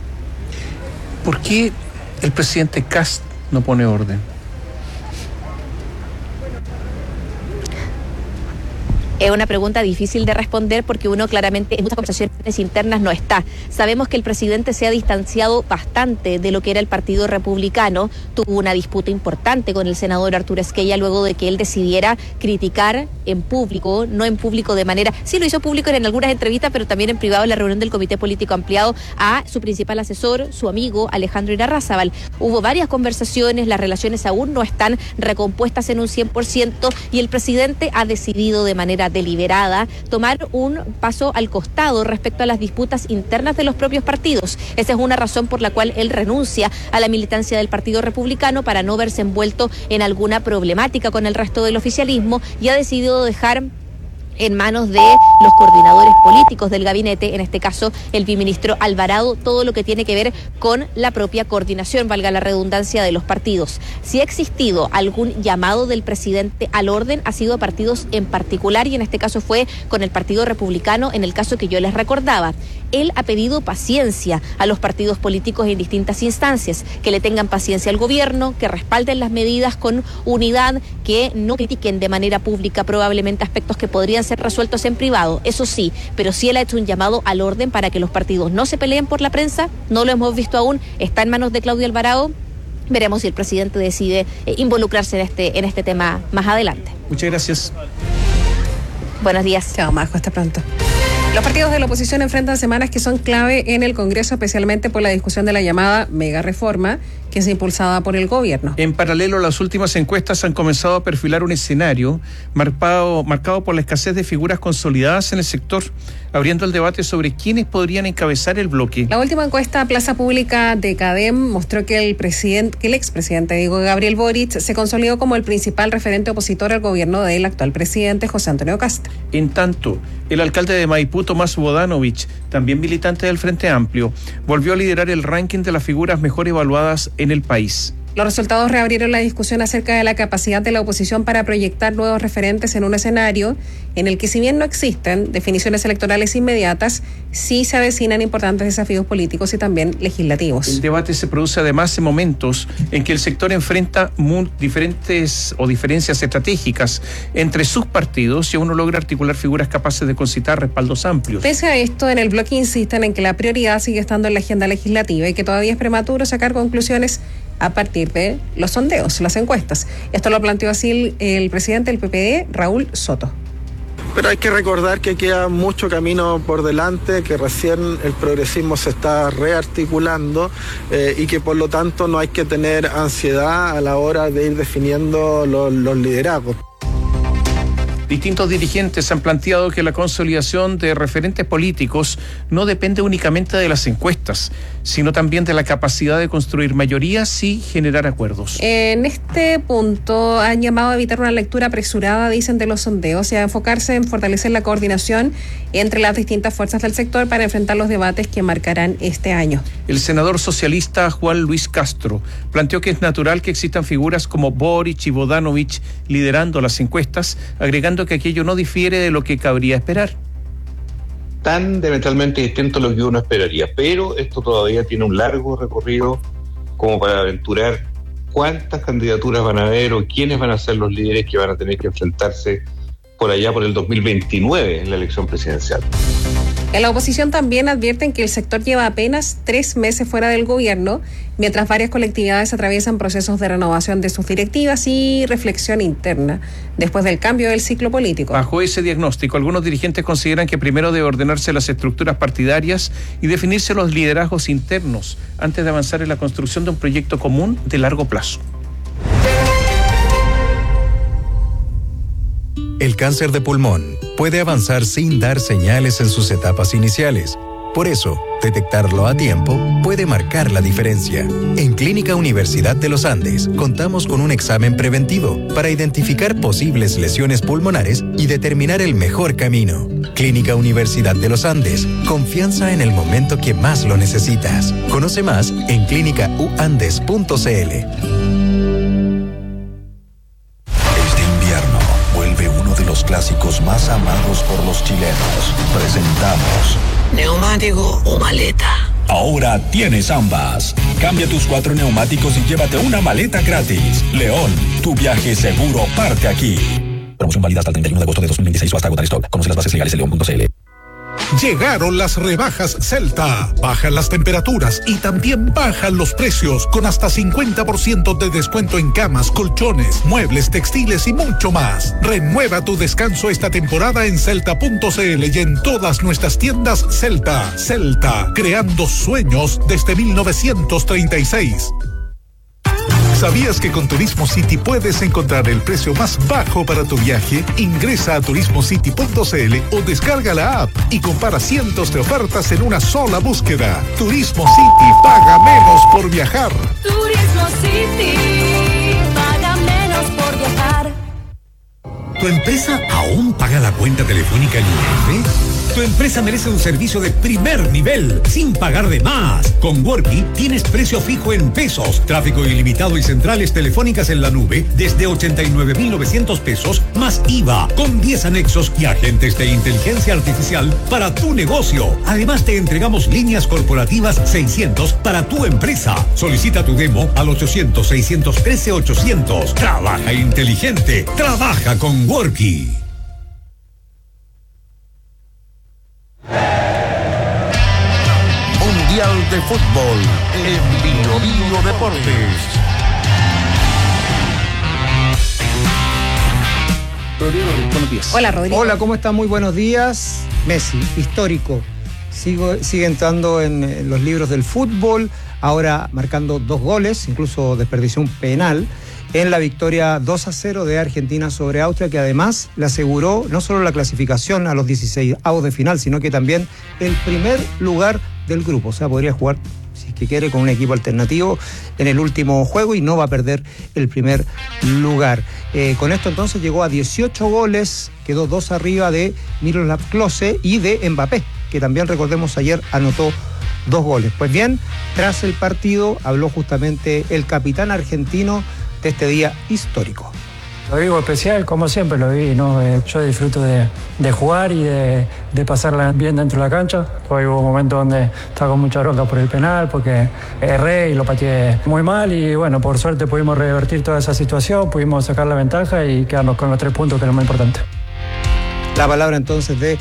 ¿Por qué el presidente Kast no pone orden? Es una pregunta difícil de responder porque uno claramente en muchas conversaciones internas no está. Sabemos que el presidente se ha distanciado bastante de lo que era el Partido Republicano. Tuvo una disputa importante con el senador Arturo Esquella luego de que él decidiera criticar en público, no en público de manera... Sí, lo hizo público en algunas entrevistas, pero también en privado en la reunión del Comité Político Ampliado a su principal asesor, su amigo Alejandro Irarrázaval. Hubo varias conversaciones, las relaciones aún no están recompuestas en un cien por ciento, y el presidente ha decidido de manera deliberada tomar un paso al costado respecto a las disputas internas de los propios partidos. Esa es una razón por la cual él renuncia a la militancia del Partido Republicano para no verse envuelto en alguna problemática con el resto del oficialismo, y ha decidido dejar en manos de los coordinadores políticos del gabinete, en este caso el viceministro Alvarado, todo lo que tiene que ver con la propia coordinación, valga la redundancia, de los partidos. Si ha existido algún llamado del presidente al orden, ha sido a partidos en particular, y en este caso fue con el Partido Republicano, en el caso que yo les recordaba. él ha pedido paciencia a los partidos políticos en distintas instancias, que le tengan paciencia al gobierno, que respalden las medidas con unidad, que no critiquen de manera pública probablemente aspectos que podrían ser resueltos en privado, eso sí, pero sí él ha hecho un llamado al orden para que los partidos no se peleen por la prensa, no lo hemos visto aún, está en manos de Claudio Alvarado. Veremos si el presidente decide eh, involucrarse en este, en este tema más adelante. Muchas gracias. Buenos días. Chao, Majo, hasta pronto. Los partidos de la oposición enfrentan semanas que son clave en el Congreso, especialmente por la discusión de la llamada mega reforma, que es impulsada por el gobierno. En paralelo, las últimas encuestas han comenzado a perfilar un escenario marcado, marcado por la escasez de figuras consolidadas en el sector, abriendo el debate sobre quiénes podrían encabezar el bloque. La última encuesta Plaza Pública de CADEM mostró que el presidente, que el expresidente, digo, Gabriel Boric, se consolidó como el principal referente opositor al gobierno del actual presidente José Antonio Kast. En tanto, el alcalde de Maipú, Tomás Bodanovich, también militante del Frente Amplio, volvió a liderar el ranking de las figuras mejor evaluadas en el país. Los resultados reabrieron la discusión acerca de la capacidad de la oposición para proyectar nuevos referentes en un escenario en el que, si bien no existen definiciones electorales inmediatas, sí se avecinan importantes desafíos políticos y también legislativos. El debate se produce además en momentos en que el sector enfrenta diferentes o diferencias estratégicas entre sus partidos y aún no logra articular figuras capaces de concitar respaldos amplios. Pese a esto, en el bloque insisten en que la prioridad sigue estando en la agenda legislativa y que todavía es prematuro sacar conclusiones a partir de los sondeos, las encuestas. Esto lo planteó así el, el presidente del P P D, Raúl Soto. Pero hay que recordar que queda mucho camino por delante, que recién el progresismo se está rearticulando eh, y que por lo tanto no hay que tener ansiedad a la hora de ir definiendo los, los liderazgos. Distintos dirigentes han planteado que la consolidación de referentes políticos no depende únicamente de las encuestas, sino también de la capacidad de construir mayorías y generar acuerdos. En este punto han llamado a evitar una lectura apresurada, dicen, de los sondeos y a enfocarse en fortalecer la coordinación entre las distintas fuerzas del sector para enfrentar los debates que marcarán este año. El senador socialista Juan Luis Castro planteó que es natural que existan figuras como Boric y Bodanovich liderando las encuestas, agregando que aquello no difiere de lo que cabría esperar. Tan diametralmente distinto a lo que uno esperaría, pero esto todavía tiene un largo recorrido como para aventurar cuántas candidaturas van a haber o quiénes van a ser los líderes que van a tener que enfrentarse por allá por el dos mil veintinueve en la elección presidencial. En la oposición también advierten que el sector lleva apenas tres meses fuera del gobierno, mientras varias colectividades atraviesan procesos de renovación de sus directivas y reflexión interna después del cambio del ciclo político. Bajo ese diagnóstico, algunos dirigentes consideran que primero debe ordenarse las estructuras partidarias y definirse los liderazgos internos antes de avanzar en la construcción de un proyecto común de largo plazo. El cáncer de pulmón puede avanzar sin dar señales en sus etapas iniciales. Por eso, detectarlo a tiempo puede marcar la diferencia. En Clínica Universidad de los Andes contamos con un examen preventivo para identificar posibles lesiones pulmonares y determinar el mejor camino. Clínica Universidad de los Andes, confianza en el momento que más lo necesitas. Conoce más en clínica u andes punto c l. Los clásicos más amados por los chilenos. Presentamos ¿neumático o maleta? Ahora tienes ambas. Cambia tus cuatro neumáticos y llévate una maleta gratis. León, tu viaje seguro parte aquí. Promoción válida hasta el treinta y uno de agosto de dos mil veintiséis o hasta agotar stock. Conoce las bases legales en león punto c l. Llegaron las rebajas Celta. Bajan las temperaturas y también bajan los precios con hasta cincuenta por ciento de descuento en camas, colchones, muebles, textiles y mucho más. Renueva tu descanso esta temporada en celta punto c l y en todas nuestras tiendas Celta. Celta, creando sueños desde mil novecientos treinta y seis. ¿Sabías que con Turismo City puedes encontrar el precio más bajo para tu viaje? Ingresa a turismo city punto c l o descarga la app y compara cientos de ofertas en una sola búsqueda. Turismo City, paga menos por viajar. Turismo City, paga menos por viajar. ¿Tu empresa aún paga la cuenta telefónica en I F? Tu empresa merece un servicio de primer nivel, sin pagar de más. Con Worky tienes precio fijo en pesos, tráfico ilimitado y centrales telefónicas en la nube desde ochenta y nueve mil novecientos pesos más I V A, con diez anexos y agentes de inteligencia artificial para tu negocio. Además te entregamos líneas corporativas seiscientos para tu empresa. Solicita tu demo al ochocientos, seiscientos trece, ochocientos. Trabaja inteligente, trabaja con Worky. Mundial de Fútbol en Bio Bio Deportes. Buenos días. Hola, Rodrigo. Hola, ¿cómo está? Muy buenos días. Messi, histórico. Sigo, sigue entrando en, en los libros del fútbol, ahora marcando dos goles, incluso desperdició un penal en la victoria dos a cero de Argentina sobre Austria, que además le aseguró no solo la clasificación a los dieciseisavos de final, sino que también el primer lugar del grupo. O sea, podría jugar, si es que quiere, con un equipo alternativo en el último juego y no va a perder el primer lugar. Eh, con esto entonces llegó a dieciocho goles, quedó dos arriba de Miroslav Klose y de Mbappé, que también, recordemos, ayer anotó dos goles. Pues bien, tras el partido habló justamente el capitán argentino de este día histórico. Lo vivo especial, como siempre lo viví, ¿no? Eh, yo disfruto de, de jugar y de, de pasarla bien dentro de la cancha. Hoy hubo momentos donde estaba con mucha bronca por el penal, porque erré y lo pateé muy mal y bueno, por suerte pudimos revertir toda esa situación, pudimos sacar la ventaja y quedarnos con los tres puntos, que es lo más importante. La palabra entonces de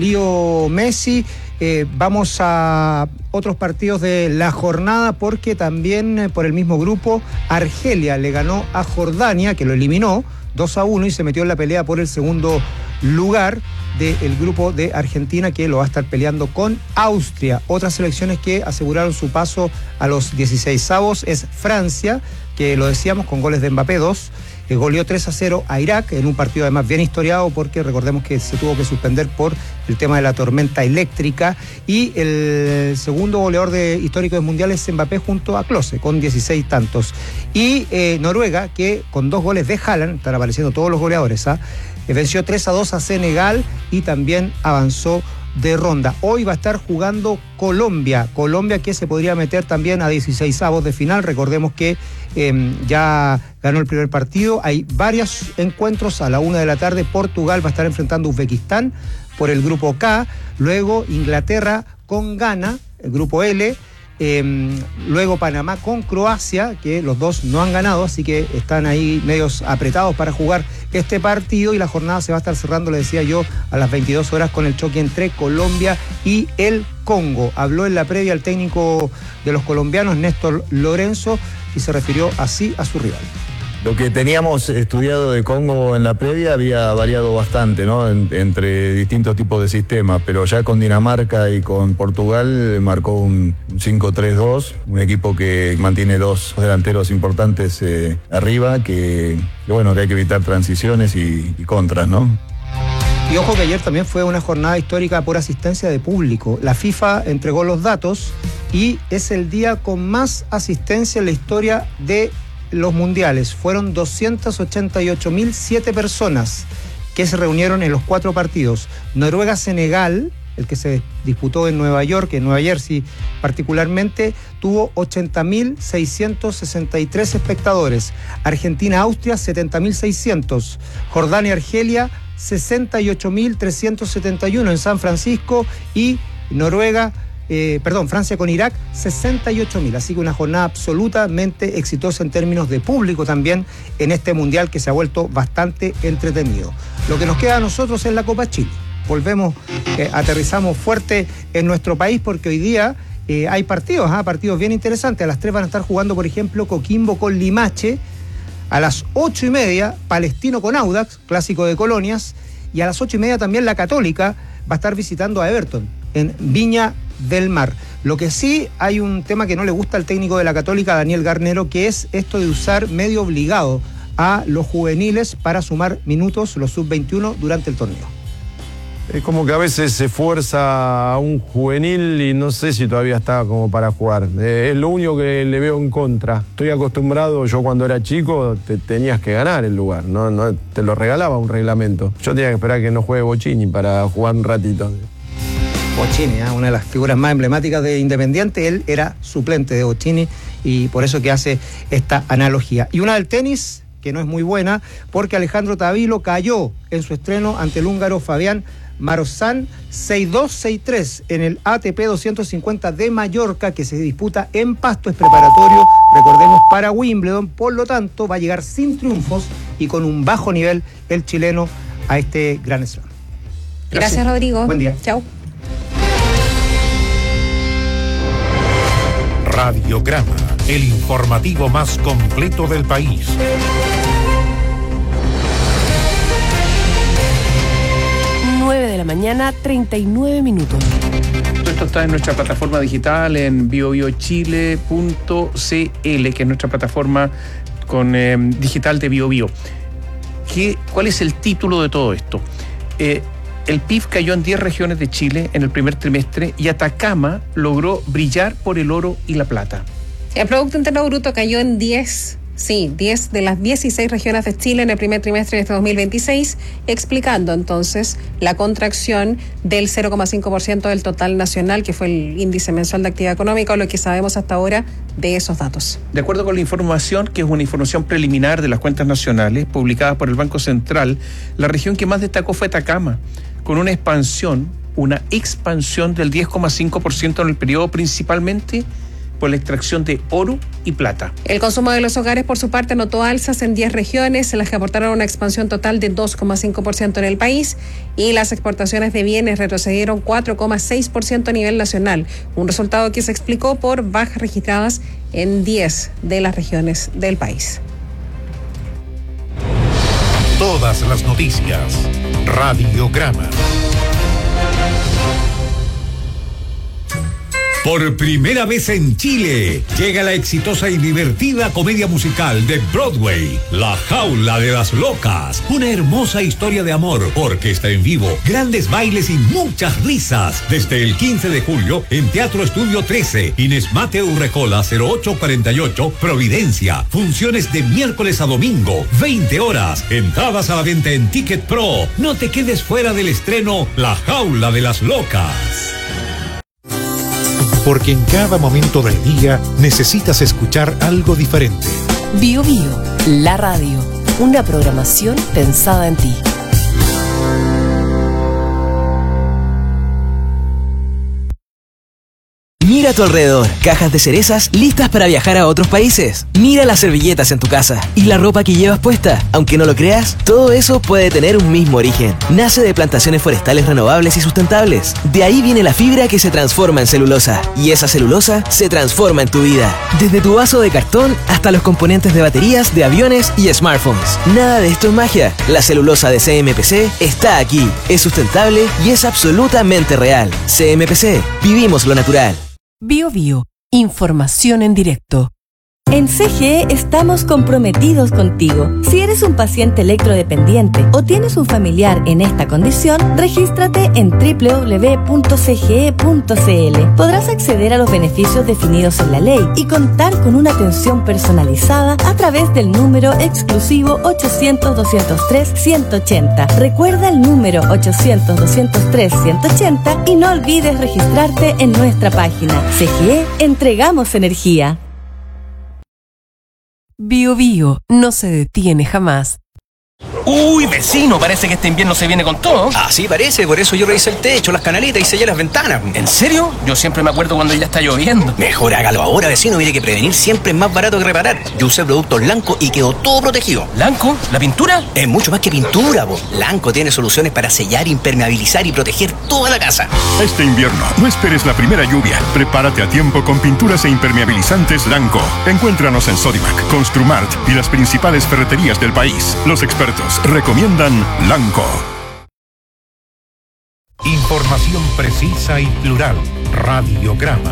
Leo Messi. Eh, vamos a otros partidos de la jornada, porque también eh, por el mismo grupo Argelia le ganó a Jordania, que lo eliminó dos a uno y se metió en la pelea por el segundo lugar del grupo de Argentina, que lo va a estar peleando con Austria. Otras selecciones que aseguraron su paso a los dieciseisavos es Francia, que lo decíamos, con goles de Mbappé, dos, que goleó tres a cero a Irak en un partido además bien historiado, porque recordemos que se tuvo que suspender por el tema de la tormenta eléctrica, y el segundo goleador de, histórico de mundiales es Mbappé junto a Klose con dieciséis tantos. Y eh, Noruega, que con dos goles de Haaland, están apareciendo todos los goleadores, ¿ah? ¿eh? venció tres a dos a Senegal y también avanzó de ronda. Hoy va a estar jugando Colombia, Colombia que se podría meter también a dieciseisavos de final. Recordemos que eh, ya ganó el primer partido. Hay varios encuentros a la una de la tarde. Portugal va a estar enfrentando a Uzbekistán por el grupo K, luego Inglaterra con Ghana, el grupo L, eh, luego Panamá con Croacia, que los dos no han ganado, así que están ahí medios apretados para jugar este partido, y la jornada se va a estar cerrando, le decía yo, a las veintidós horas con el choque entre Colombia y el Congo. Habló en la previa el técnico de los colombianos, Néstor Lorenzo, y se refirió así a su rival. Lo que teníamos estudiado de Congo en la previa había variado bastante, ¿no? En, entre distintos tipos de sistemas, pero ya con Dinamarca y con Portugal marcó un cinco tres dos, un equipo que mantiene dos delanteros importantes eh, arriba, que, que bueno, que hay que evitar transiciones y, y contras, ¿no? Y ojo que ayer también fue una jornada histórica por asistencia de público. La FIFA entregó los datos y es el día con más asistencia en la historia de los mundiales. Fueron doscientos ochenta y ocho mil siete personas que se reunieron en los cuatro partidos. Noruega-Senegal, el que se disputó en Nueva York, en Nueva Jersey particularmente, tuvo ochenta mil seiscientos sesenta y tres espectadores. Argentina-Austria, setenta mil seiscientos. Jordania-Argelia, sesenta y ocho mil trescientos setenta y uno en San Francisco. Y Noruega Eh, perdón, Francia con Irak, sesenta y ocho mil. Así que una jornada absolutamente exitosa en términos de público también en este mundial, que se ha vuelto bastante entretenido. Lo que nos queda a nosotros es la Copa Chile. Volvemos, eh, aterrizamos fuerte en nuestro país, porque hoy día eh, hay partidos, ¿eh? partidos bien interesantes. A las tres van a estar jugando, por ejemplo, Coquimbo con Limache. A las ocho y media, Palestino con Audax, clásico de colonias. Y a las ocho y media también la Católica va a estar visitando a Everton en Viña del Mar. Lo que sí, hay un tema que no le gusta al técnico de la Católica, Daniel Garnero, que es esto de usar medio obligado a los juveniles para sumar minutos, los sub veintiuno, durante el torneo. Es como que a veces se fuerza a un juvenil y no sé si todavía está como para jugar. Eh, es lo único que le veo en contra. Estoy acostumbrado, yo cuando era chico te tenías que ganar el lugar, no, no te lo regalaba un reglamento. Yo tenía que esperar que no juegue Bocini para jugar un ratito. Bocchini, ¿eh? Una de las figuras más emblemáticas de Independiente. Él era suplente de Bocchini y por eso que hace esta analogía. Y una del tenis, que no es muy buena, porque Alejandro Tavilo cayó en su estreno ante el húngaro Fabián Marozsan seis dos seis tres en el A T P doscientos cincuenta de Mallorca, que se disputa en Pasto. Es preparatorio, recordemos, para Wimbledon. Por lo tanto, va a llegar sin triunfos y con un bajo nivel el chileno a este Grand Slam. Gracias, Gracias Rodrigo. Buen día. Chao. Radiograma, el informativo más completo del país. nueve de la mañana, treinta y nueve minutos. Esto está en nuestra plataforma digital en bio bio chile punto c l, que es nuestra plataforma con, eh, digital de BioBio. ¿Qué, ¿Cuál es el título de todo esto? Eh, el P I B cayó en diez regiones de Chile en el primer trimestre y Atacama logró brillar por el oro y la plata. El Producto Interno Bruto cayó en diez, sí, diez de las dieciséis regiones de Chile en el primer trimestre de este dos mil veintiséis, explicando entonces la contracción del cero coma cinco por ciento del total nacional, que fue el índice mensual de actividad económica, o lo que sabemos hasta ahora de esos datos. De acuerdo con la información, que es una información preliminar de las cuentas nacionales publicadas por el Banco Central, la región que más destacó fue Atacama, con una expansión, una expansión del diez coma cinco por ciento en el periodo, principalmente por la extracción de oro y plata. El consumo de los hogares, por su parte, notó alzas en diez regiones, en las que aportaron una expansión total de dos coma cinco por ciento en el país, y las exportaciones de bienes retrocedieron cuatro coma seis por ciento a nivel nacional, un resultado que se explicó por bajas registradas en diez de las regiones del país. Todas las noticias. Radiograma. Por primera vez en Chile, llega la exitosa y divertida comedia musical de Broadway, La Jaula de las Locas. Una hermosa historia de amor, orquesta en vivo, grandes bailes y muchas risas. Desde el quince de julio en Teatro Estudio trece, Inés Mateo Urrejola cero ocho cuarenta y ocho, Providencia. Funciones de miércoles a domingo, veinte horas. Entradas a la venta en Ticket Pro. No te quedes fuera del estreno La Jaula de las Locas. Porque en cada momento del día necesitas escuchar algo diferente. Bio Bio, la radio, una programación pensada en ti. Mira a tu alrededor, cajas de cerezas listas para viajar a otros países. Mira las servilletas en tu casa y la ropa que llevas puesta. Aunque no lo creas, todo eso puede tener un mismo origen. Nace de plantaciones forestales renovables y sustentables. De ahí viene la fibra que se transforma en celulosa. Y esa celulosa se transforma en tu vida. Desde tu vaso de cartón hasta los componentes de baterías de aviones y smartphones. Nada de esto es magia. La celulosa de C M P C está aquí. Es sustentable y es absolutamente real. C M P C, vivimos lo natural. Bio Bio, información en directo. En C G E estamos comprometidos contigo. Si eres un paciente electrodependiente o tienes un familiar en esta condición, regístrate en doble u doble u doble u punto c g e punto c l. Podrás acceder a los beneficios definidos en la ley y contar con una atención personalizada a través del número exclusivo ochocientos, doscientos tres, ciento ochenta. Recuerda el número ochocientos, doscientos tres, ciento ochenta y no olvides registrarte en nuestra página. C G E, entregamos energía. Bio Bio, no se detiene jamás. Uy, vecino, parece que este invierno se viene con todo. Así parece, por eso yo revisé el techo, las canaletas y sellé las ventanas. ¿En serio? Yo siempre me acuerdo cuando ya está lloviendo. Mejor hágalo ahora, vecino, mire que prevenir siempre es más barato que reparar. Yo usé productos Lanco y quedó todo protegido. ¿Lanco? ¿La pintura? Es mucho más que pintura, po. Lanco tiene soluciones para sellar, impermeabilizar y proteger toda la casa. Este invierno, no esperes la primera lluvia. Prepárate a tiempo con pinturas e impermeabilizantes Lanco. Encuéntranos en Sodimac, Construmart y las principales ferreterías del país. Los expertos recomiendan Lanco. Información precisa y plural. Radiograma.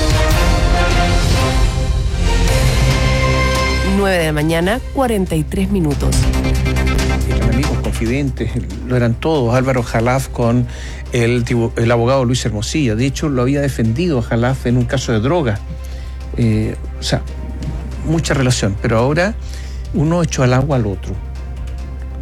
nueve de la mañana, cuarenta y tres minutos. Eran amigos, confidentes, lo eran todos. Álvaro Jalaf con el, el abogado Luis Hermosilla. De hecho, lo había defendido a Jalaf en un caso de droga. Eh, o sea, mucha relación. Pero ahora uno echó al agua al otro.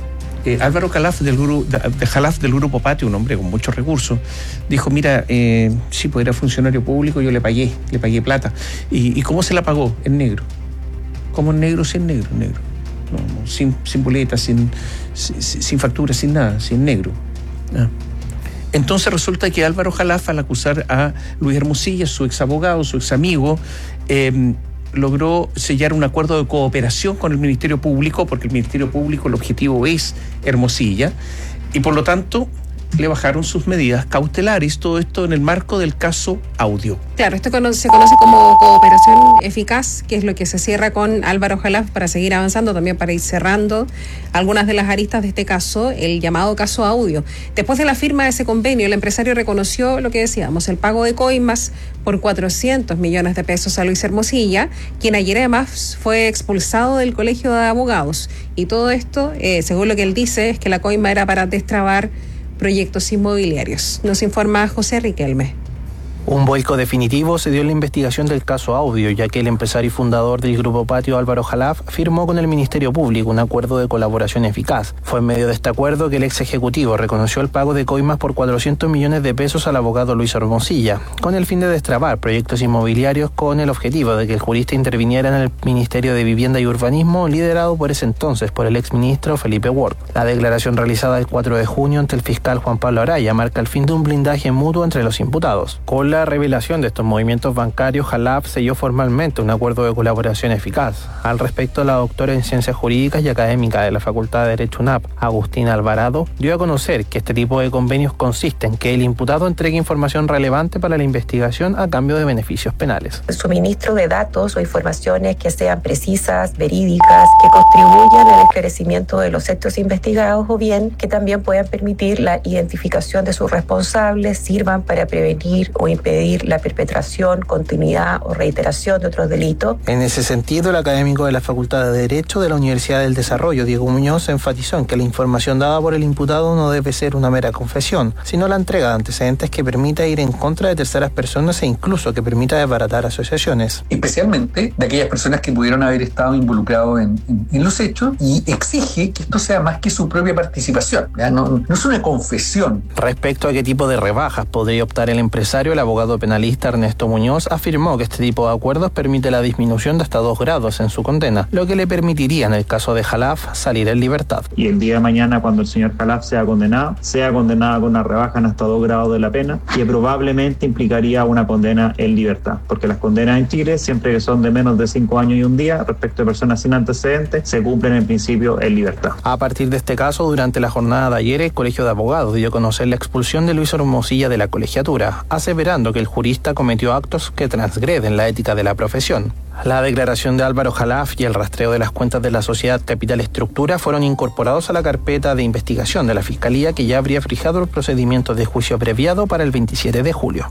Eh, Álvaro Jalaf del, grupo, de Jalaf del Grupo Patio, un hombre con muchos recursos, dijo, mira, eh, sí, pues era funcionario público, yo le pagué, le pagué plata. ¿Y, y cómo se la pagó? En negro. ¿Cómo en negro? Sin negro, en negro. No, no, sin, sin boletas, sin, sin, sin factura, sin nada, sin negro. Ah. Entonces resulta que Álvaro Jalaf, al acusar a Luis Hermosilla, su ex abogado, su ex amigo, eh, logró sellar un acuerdo de cooperación con el Ministerio Público, porque el Ministerio Público, el objetivo es Hermosilla, y por lo tanto le bajaron sus medidas cautelares, todo esto en el marco del caso Audio. Claro, esto se conoce como cooperación eficaz, que es lo que se cierra con Álvaro Jalaf para seguir avanzando, también para ir cerrando algunas de las aristas de este caso, el llamado caso Audio. Después de la firma de ese convenio, el empresario reconoció lo que decíamos, el pago de coimas por cuatrocientos millones de pesos a Luis Hermosilla, quien ayer además fue expulsado del Colegio de Abogados. Y todo esto, eh, según lo que él dice, es que la coima era para destrabar proyectos inmobiliarios. Nos informa José Riquelme. Un vuelco definitivo se dio en la investigación del caso Audio, ya que el empresario y fundador del Grupo Patio, Álvaro Jalaf, firmó con el Ministerio Público un acuerdo de colaboración eficaz. Fue en medio de este acuerdo que el ex ejecutivo reconoció el pago de coimas por cuatrocientos millones de pesos al abogado Luis Hermosilla, con el fin de destrabar proyectos inmobiliarios, con el objetivo de que el jurista interviniera en el Ministerio de Vivienda y Urbanismo, liderado por ese entonces por el exministro Felipe Ward. La declaración realizada el cuatro de junio ante el fiscal Juan Pablo Araya marca el fin de un blindaje mutuo entre los imputados. Con la revelación de estos movimientos bancarios, Jalaf selló formalmente un acuerdo de colaboración eficaz. Al respecto, la doctora en Ciencias Jurídicas y Académica de la Facultad de Derecho U N A P, Agustina Alvarado, dio a conocer que este tipo de convenios consiste en que el imputado entregue información relevante para la investigación a cambio de beneficios penales. El suministro de datos o informaciones que sean precisas, verídicas, que contribuyan al esclarecimiento de los hechos investigados o bien que también puedan permitir la identificación de sus responsables, sirvan para prevenir o impedir la perpetración, continuidad o reiteración de otros delitos. En ese sentido, el académico de la Facultad de Derecho de la Universidad del Desarrollo, Diego Muñoz, enfatizó en que la información dada por el imputado no debe ser una mera confesión, sino la entrega de antecedentes que permita ir en contra de terceras personas e incluso que permita desbaratar asociaciones. Especialmente de aquellas personas que pudieron haber estado involucrados en, en, en los hechos, y exige que esto sea más que su propia participación, ¿ya? No, no es una confesión. Respecto a qué tipo de rebajas podría optar el empresario, el abogado penalista Ernesto Muñoz afirmó que este tipo de acuerdos permite la disminución de hasta dos grados en su condena, lo que le permitiría en el caso de Jalaf salir en libertad. Y el día de mañana, cuando el señor Jalaf sea condenado, sea condenado con una rebaja en hasta dos grados de la pena, que probablemente implicaría una condena en libertad, porque las condenas en Chile, siempre que son de menos de cinco años y un día, respecto a personas sin antecedentes, se cumplen en principio en libertad. A partir de este caso, durante la jornada de ayer, el Colegio de Abogados dio a conocer la expulsión de Luis Hermosilla de la colegiatura, aseverando que el jurista cometió actos que transgreden la ética de la profesión. La declaración de Álvaro Jalaf y el rastreo de las cuentas de la sociedad Capital Estructura fueron incorporados a la carpeta de investigación de la Fiscalía, que ya habría fijado el procedimiento de juicio abreviado para el veintisiete de julio.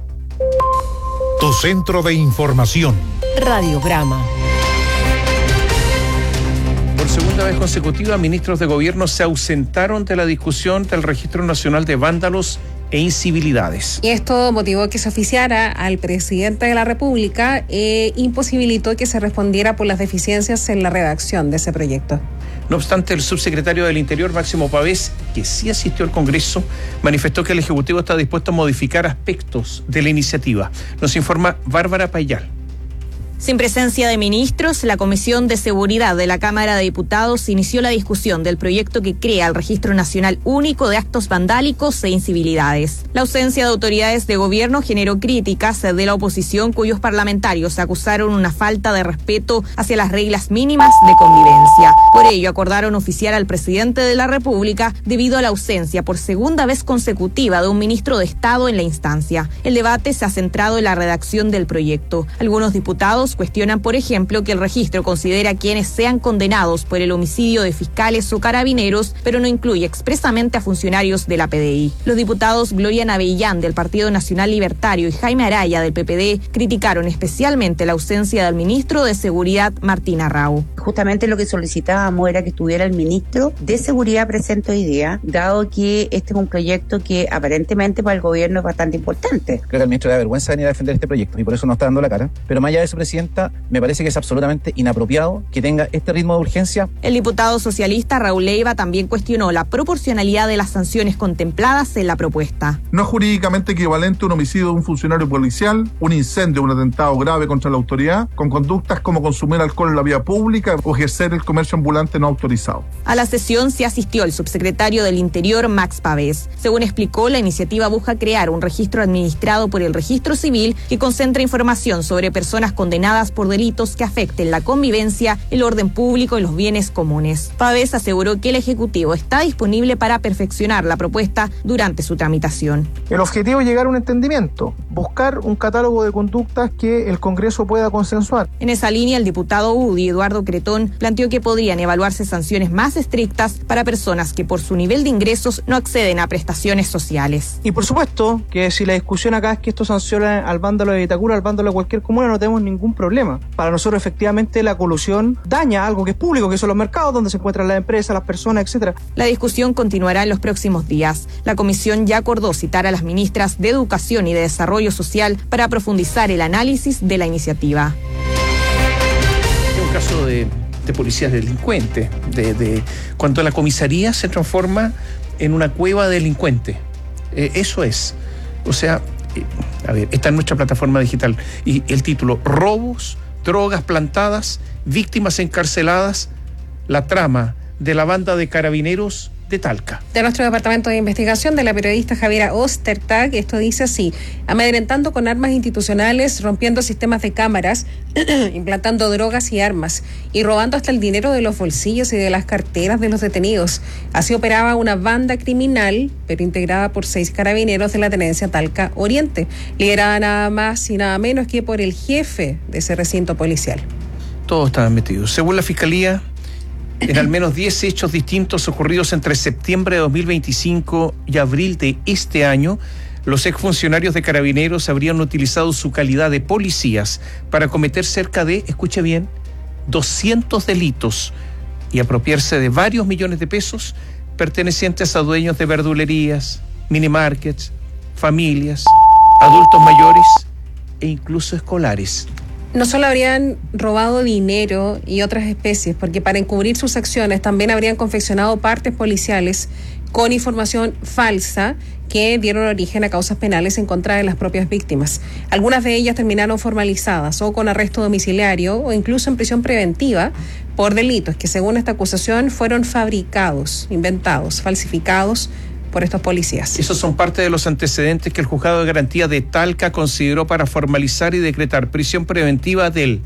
Tu centro de información. Radiograma. Por segunda vez consecutiva, ministros de gobierno se ausentaron de la discusión del Registro Nacional de Vándalos e Incivilidades. Y esto motivó que se oficiara al presidente de la República e imposibilitó que se respondiera por las deficiencias en la redacción de ese proyecto. No obstante, el subsecretario del Interior, Máximo Pavés, que sí asistió al Congreso, manifestó que el Ejecutivo está dispuesto a modificar aspectos de la iniciativa. Nos informa Bárbara Payal. Sin presencia de ministros, la Comisión de Seguridad de la Cámara de Diputados inició la discusión del proyecto que crea el Registro Nacional Único de Actos Vandálicos e Incivilidades. La ausencia de autoridades de gobierno generó críticas de la oposición, cuyos parlamentarios acusaron una falta de respeto hacia las reglas mínimas de convivencia. Por ello, acordaron oficiar al presidente de la República debido a la ausencia por segunda vez consecutiva de un ministro de Estado en la instancia. El debate se ha centrado en la redacción del proyecto. Algunos diputados cuestionan, por ejemplo, que el registro considera a quienes sean condenados por el homicidio de fiscales o carabineros, pero no incluye expresamente a funcionarios de la P D I. Los diputados Gloria Navellán del Partido Nacional Libertario y Jaime Araya del P P D criticaron especialmente la ausencia del ministro de Seguridad, Martín Arrau. Justamente lo que solicitábamos era que estuviera el ministro de Seguridad presente hoy día, dado que este es un proyecto que aparentemente para el gobierno es bastante importante. Creo que el ministro le da vergüenza venir a defender este proyecto y por eso no está dando la cara. Pero más allá de eso, presidente, Presidenta, me parece que es absolutamente inapropiado que tenga este ritmo de urgencia. El diputado socialista Raúl Leiva también cuestionó la proporcionalidad de las sanciones contempladas en la propuesta. No es jurídicamente equivalente un homicidio de un funcionario policial, un incendio, un atentado grave contra la autoridad, con conductas como consumir alcohol en la vía pública o ejercer el comercio ambulante no autorizado. A la sesión se asistió el subsecretario del Interior, Max Pavés. Según explicó, la iniciativa busca crear un registro administrado por el Registro Civil que concentra información sobre personas condenadas por delitos que afecten la convivencia, el orden público y los bienes comunes. Pavés aseguró que el Ejecutivo está disponible para perfeccionar la propuesta durante su tramitación. El objetivo es llegar a un entendimiento, buscar un catálogo de conductas que el Congreso pueda consensuar. En esa línea, el diputado U D I, Eduardo Cretón, planteó que podrían evaluarse sanciones más estrictas para personas que por su nivel de ingresos no acceden a prestaciones sociales. Y por supuesto que si la discusión acá es que esto sanciona al vándalo de Vitacura, al vándalo de cualquier comuna, no tenemos ningún problema. Para nosotros efectivamente la colusión daña algo que es público, que son los mercados donde se encuentran las empresas, las personas, etcétera. La discusión continuará en los próximos días. La comisión ya acordó citar a las ministras de Educación y de Desarrollo Social para profundizar el análisis de la iniciativa. Es un caso de, de policías delincuentes, de, de cuando la comisaría se transforma en una cueva delincuente. Eh, eso es. O sea, eh, a ver, está en nuestra plataforma digital. Y el título, robos, drogas plantadas, víctimas encarceladas, la trama de la banda de carabineros de Talca. De nuestro departamento de investigación, de la periodista Javiera Ostertag, esto dice así: amedrentando con armas institucionales, rompiendo sistemas de cámaras, implantando drogas y armas, y robando hasta el dinero de los bolsillos y de las carteras de los detenidos. Así operaba una banda criminal, pero integrada por seis carabineros de la tenencia Talca Oriente, liderada nada más y nada menos que por el jefe de ese recinto policial. Todos estaban metidos. Según la Fiscalía, en al menos diez hechos distintos ocurridos entre septiembre de dos mil veinticinco y abril de este año, los exfuncionarios de Carabineros habrían utilizado su calidad de policías para cometer cerca de, escuche bien, doscientos delitos y apropiarse de varios millones de pesos pertenecientes a dueños de verdulerías, minimarkets, familias, adultos mayores e incluso escolares. No solo habrían robado dinero y otras especies, porque para encubrir sus acciones también habrían confeccionado partes policiales con información falsa que dieron origen a causas penales en contra de las propias víctimas. Algunas de ellas terminaron formalizadas o con arresto domiciliario o incluso en prisión preventiva por delitos que, según esta acusación, fueron fabricados, inventados, falsificados por estos policías. Esos son parte de los antecedentes que el Juzgado de Garantía de Talca consideró para formalizar y decretar prisión preventiva del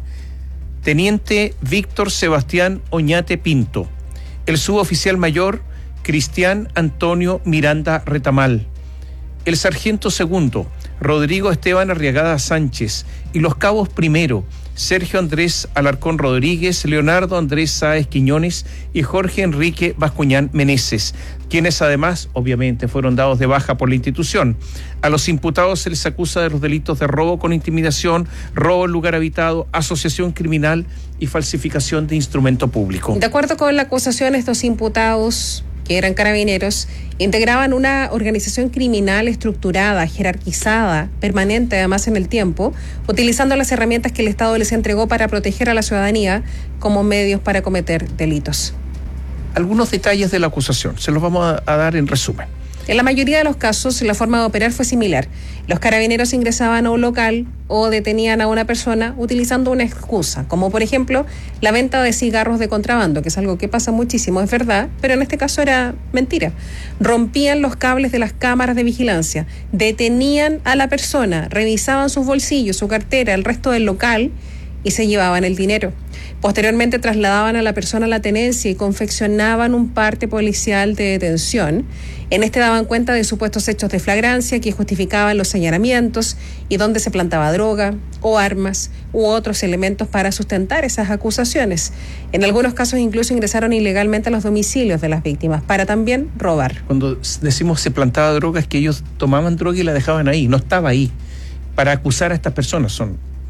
teniente Víctor Sebastián Oñate Pinto, el suboficial mayor Cristian Antonio Miranda Retamal, el sargento segundo Rodrigo Esteban Arriagada Sánchez y los cabos primero Sergio Andrés Alarcón Rodríguez, Leonardo Andrés Sáez Quiñones y Jorge Enrique Bascuñán Meneses, quienes además, obviamente, fueron dados de baja por la institución. A los imputados se les acusa de los delitos de robo con intimidación, robo en lugar habitado, asociación criminal y falsificación de instrumento público. De acuerdo con la acusación, estos imputados, que eran carabineros, integraban una organización criminal estructurada, jerarquizada, permanente además en el tiempo, utilizando las herramientas que el Estado les entregó para proteger a la ciudadanía como medios para cometer delitos. Algunos detalles de la acusación, se los vamos a, a dar en resumen. En la mayoría de los casos, la forma de operar fue similar. Los carabineros ingresaban a un local o detenían a una persona utilizando una excusa, como por ejemplo la venta de cigarros de contrabando, que es algo que pasa muchísimo, es verdad, pero en este caso era mentira. Rompían los cables de las cámaras de vigilancia, detenían a la persona, revisaban sus bolsillos, su cartera, el resto del local y se llevaban el dinero. Posteriormente trasladaban a la persona a la tenencia y confeccionaban un parte policial de detención. En este daban cuenta de supuestos hechos de flagrancia que justificaban los señalamientos y donde se plantaba droga o armas u otros elementos para sustentar esas acusaciones. En algunos casos incluso ingresaron ilegalmente a los domicilios de las víctimas para también robar. Cuando decimos se plantaba droga es que ellos tomaban droga y la dejaban ahí, no estaba ahí. Para acusar a estas personas son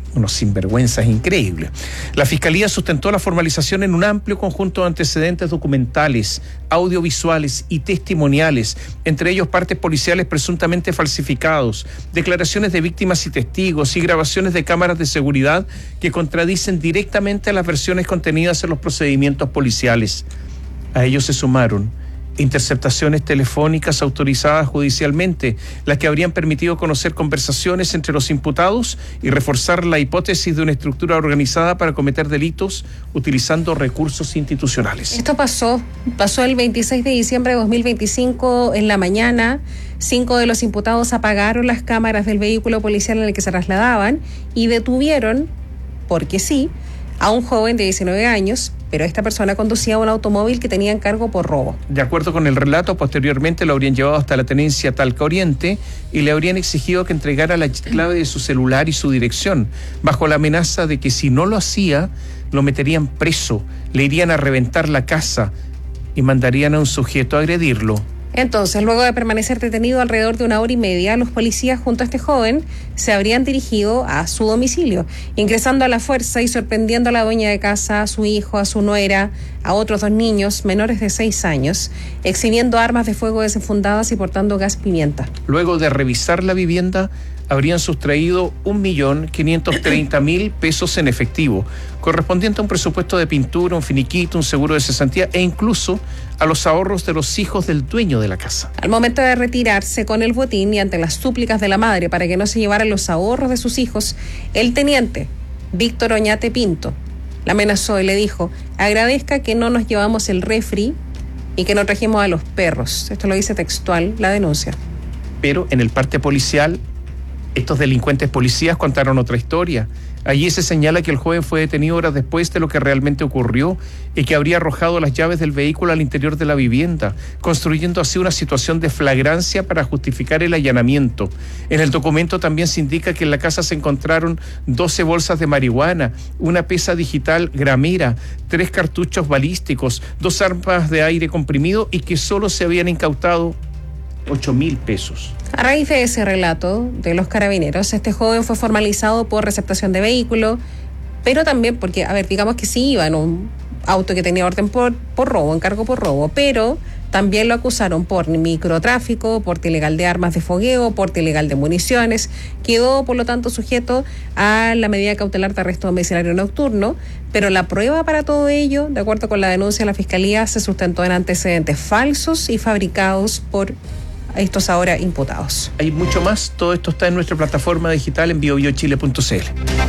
unos sinvergüenzas increíbles. La Fiscalía sustentó la formalización en un amplio conjunto de antecedentes documentales, audiovisuales y testimoniales, entre ellos partes policiales presuntamente falsificados, declaraciones de víctimas y testigos y grabaciones de cámaras de seguridad que contradicen directamente a las versiones contenidas en los procedimientos policiales. A ellos se sumaron interceptaciones telefónicas autorizadas judicialmente, las que habrían permitido conocer conversaciones entre los imputados y reforzar la hipótesis de una estructura organizada para cometer delitos utilizando recursos institucionales. Esto pasó, pasó el veintiséis de diciembre de dos mil veinticinco en la mañana. Cinco de los imputados apagaron las cámaras del vehículo policial en el que se trasladaban y detuvieron, porque sí, a un joven de diecinueve años, pero esta persona conducía un automóvil que tenía en cargo por robo. De acuerdo con el relato, posteriormente lo habrían llevado hasta la tenencia Talca Oriente y le habrían exigido que entregara la clave de su celular y su dirección, bajo la amenaza de que si no lo hacía, lo meterían preso, le irían a reventar la casa y mandarían a un sujeto a agredirlo. Entonces, luego de permanecer detenido alrededor de una hora y media, los policías junto a este joven se habrían dirigido a su domicilio, ingresando a la fuerza y sorprendiendo a la dueña de casa, a su hijo, a su nuera, a otros dos niños menores de seis años, exhibiendo armas de fuego desenfundadas y portando gas pimienta. Luego de revisar la vivienda, habrían sustraído un millón quinientos treinta mil pesos en efectivo, correspondiente a un presupuesto de pintura, un finiquito, un seguro de cesantía e incluso a los ahorros de los hijos del dueño de la casa. Al momento de retirarse con el botín y ante las súplicas de la madre para que no se llevaran los ahorros de sus hijos, el teniente Víctor Oñate Pinto la amenazó y le dijo: agradezca que no nos llevamos el refri y que no trajimos a los perros. Esto lo dice textual la denuncia. Pero en el parte policial, estos delincuentes policías contaron otra historia. Allí se señala que el joven fue detenido horas después de lo que realmente ocurrió y que habría arrojado las llaves del vehículo al interior de la vivienda, construyendo así una situación de flagrancia para justificar el allanamiento. En el documento también se indica que en la casa se encontraron doce bolsas de marihuana, una pesa digital gramera, tres cartuchos balísticos, dos armas de aire comprimido y que solo se habían incautado ocho mil pesos. A raíz de ese relato de los carabineros, este joven fue formalizado por receptación de vehículo, pero también porque, a ver, digamos que sí iba en un auto que tenía orden por, por robo, encargo por robo, pero también lo acusaron por microtráfico, porte ilegal de armas de fogueo, porte ilegal de municiones. Quedó, por lo tanto, sujeto a la medida cautelar de arresto domiciliario nocturno, pero la prueba para todo ello, de acuerdo con la denuncia de la Fiscalía, se sustentó en antecedentes falsos y fabricados por estos ahora imputados. Hay mucho más, todo esto está en nuestra plataforma digital en bio bio chile punto c l.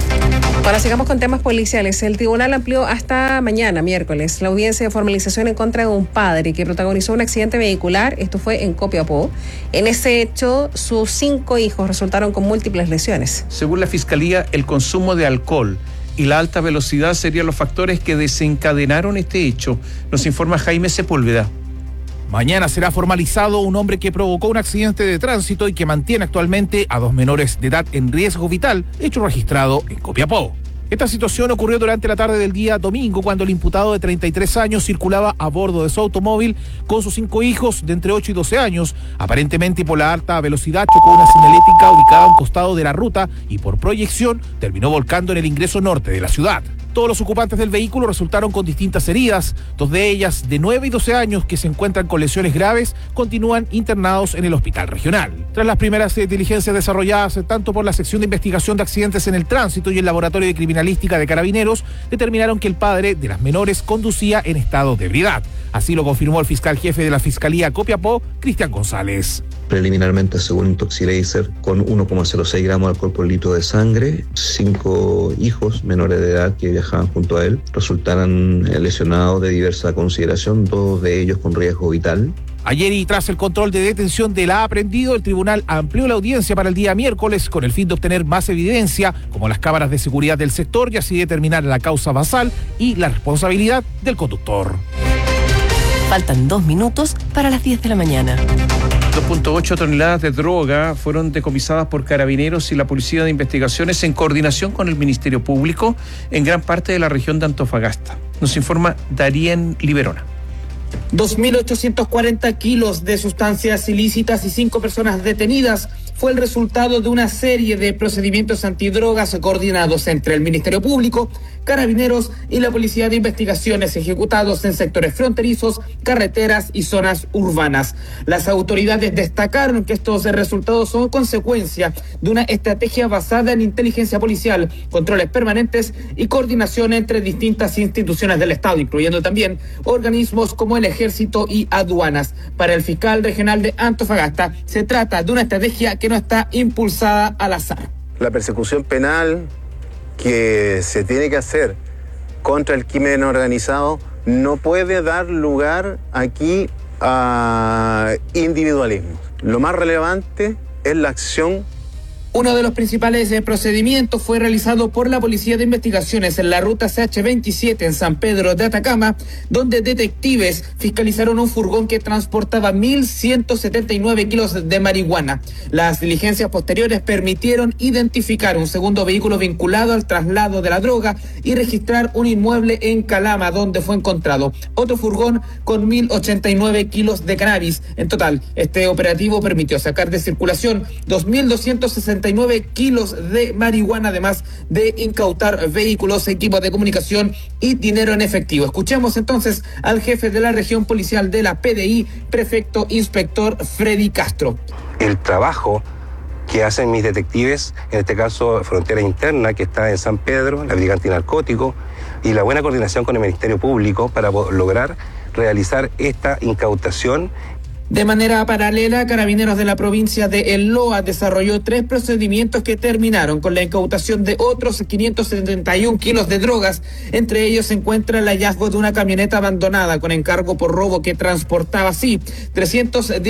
Ahora sigamos con temas policiales. El tribunal amplió hasta mañana, miércoles, la audiencia de formalización en contra de un padre que protagonizó un accidente vehicular. Esto fue en Copiapó. En ese hecho, sus cinco hijos resultaron con múltiples lesiones. Según la Fiscalía, el consumo de alcohol y la alta velocidad serían los factores que desencadenaron este hecho, nos informa Jaime Sepúlveda. Mañana será formalizado un hombre que provocó un accidente de tránsito y que mantiene actualmente a dos menores de edad en riesgo vital, hecho registrado en Copiapó. Esta situación ocurrió durante la tarde del día domingo, cuando el imputado de treinta y tres años circulaba a bordo de su automóvil con sus cinco hijos de entre ocho y doce años. Aparentemente, por la alta velocidad, chocó una señalética ubicada a un costado de la ruta y por proyección terminó volcando en el ingreso norte de la ciudad. Todos los ocupantes del vehículo resultaron con distintas heridas, dos de ellas de nueve y doce años que se encuentran con lesiones graves, continúan internados en el hospital regional. Tras las primeras eh, diligencias desarrolladas eh, tanto por la sección de investigación de accidentes en el tránsito y el laboratorio de criminalística de Carabineros, determinaron que el padre de las menores conducía en estado de ebriedad. Así lo confirmó el fiscal jefe de la Fiscalía Copiapó, Cristian González. Preliminarmente, según Intoxilaser, con uno coma cero seis gramos de alcohol por litro de sangre, cinco hijos menores de edad que viajaban junto a él resultaron lesionados de diversa consideración, dos de ellos con riesgo vital. Ayer, y tras el control de detención del aprehendido, el tribunal amplió la audiencia para el día miércoles con el fin de obtener más evidencia, como las cámaras de seguridad del sector, y así determinar la causa basal y la responsabilidad del conductor. Faltan dos minutos para las diez de la mañana. dos punto ocho toneladas de droga fueron decomisadas por Carabineros y la Policía de Investigaciones en coordinación con el Ministerio Público en gran parte de la región de Antofagasta. Nos informa Darien Liberona. dos mil ochocientos cuarenta kilos de sustancias ilícitas y cinco personas detenidas fue el resultado de una serie de procedimientos antidrogas coordinados entre el Ministerio Público, Carabineros y la Policía de Investigaciones ejecutados en sectores fronterizos, carreteras y zonas urbanas. Las autoridades destacaron que estos resultados son consecuencia de una estrategia basada en inteligencia policial, controles permanentes y coordinación entre distintas instituciones del Estado, incluyendo también organismos como el Ejército y aduanas. Para el fiscal regional de Antofagasta, se trata de una estrategia que no está impulsada al azar. La persecución penal que se tiene que hacer contra el crimen organizado no puede dar lugar aquí a individualismo. Lo más relevante es la acción. Uno de los principales eh, procedimientos fue realizado por la Policía de Investigaciones en la ruta C H veintisiete en San Pedro de Atacama, donde detectives fiscalizaron un furgón que transportaba mil ciento setenta y nueve kilos de marihuana. Las diligencias posteriores permitieron identificar un segundo vehículo vinculado al traslado de la droga y registrar un inmueble en Calama, donde fue encontrado otro furgón con mil ochenta y nueve kilos de cannabis. En total, este operativo permitió sacar de circulación dos mil doscientos sesenta y nueve kilos de marihuana, además de incautar vehículos, equipos de comunicación y dinero en efectivo. Escuchemos entonces al jefe de la región policial de la P D I, prefecto inspector Freddy Castro. El trabajo que hacen mis detectives, en este caso Frontera Interna, que está en San Pedro, la Brigada Antinarcótico, y la buena coordinación con el Ministerio Público para lograr realizar esta incautación. De manera paralela, Carabineros de la provincia de El Loa desarrolló tres procedimientos que terminaron con la incautación de otros quinientos setenta y un kilos de drogas. Entre ellos se encuentra el hallazgo de una camioneta abandonada con encargo por robo que transportaba así trescientos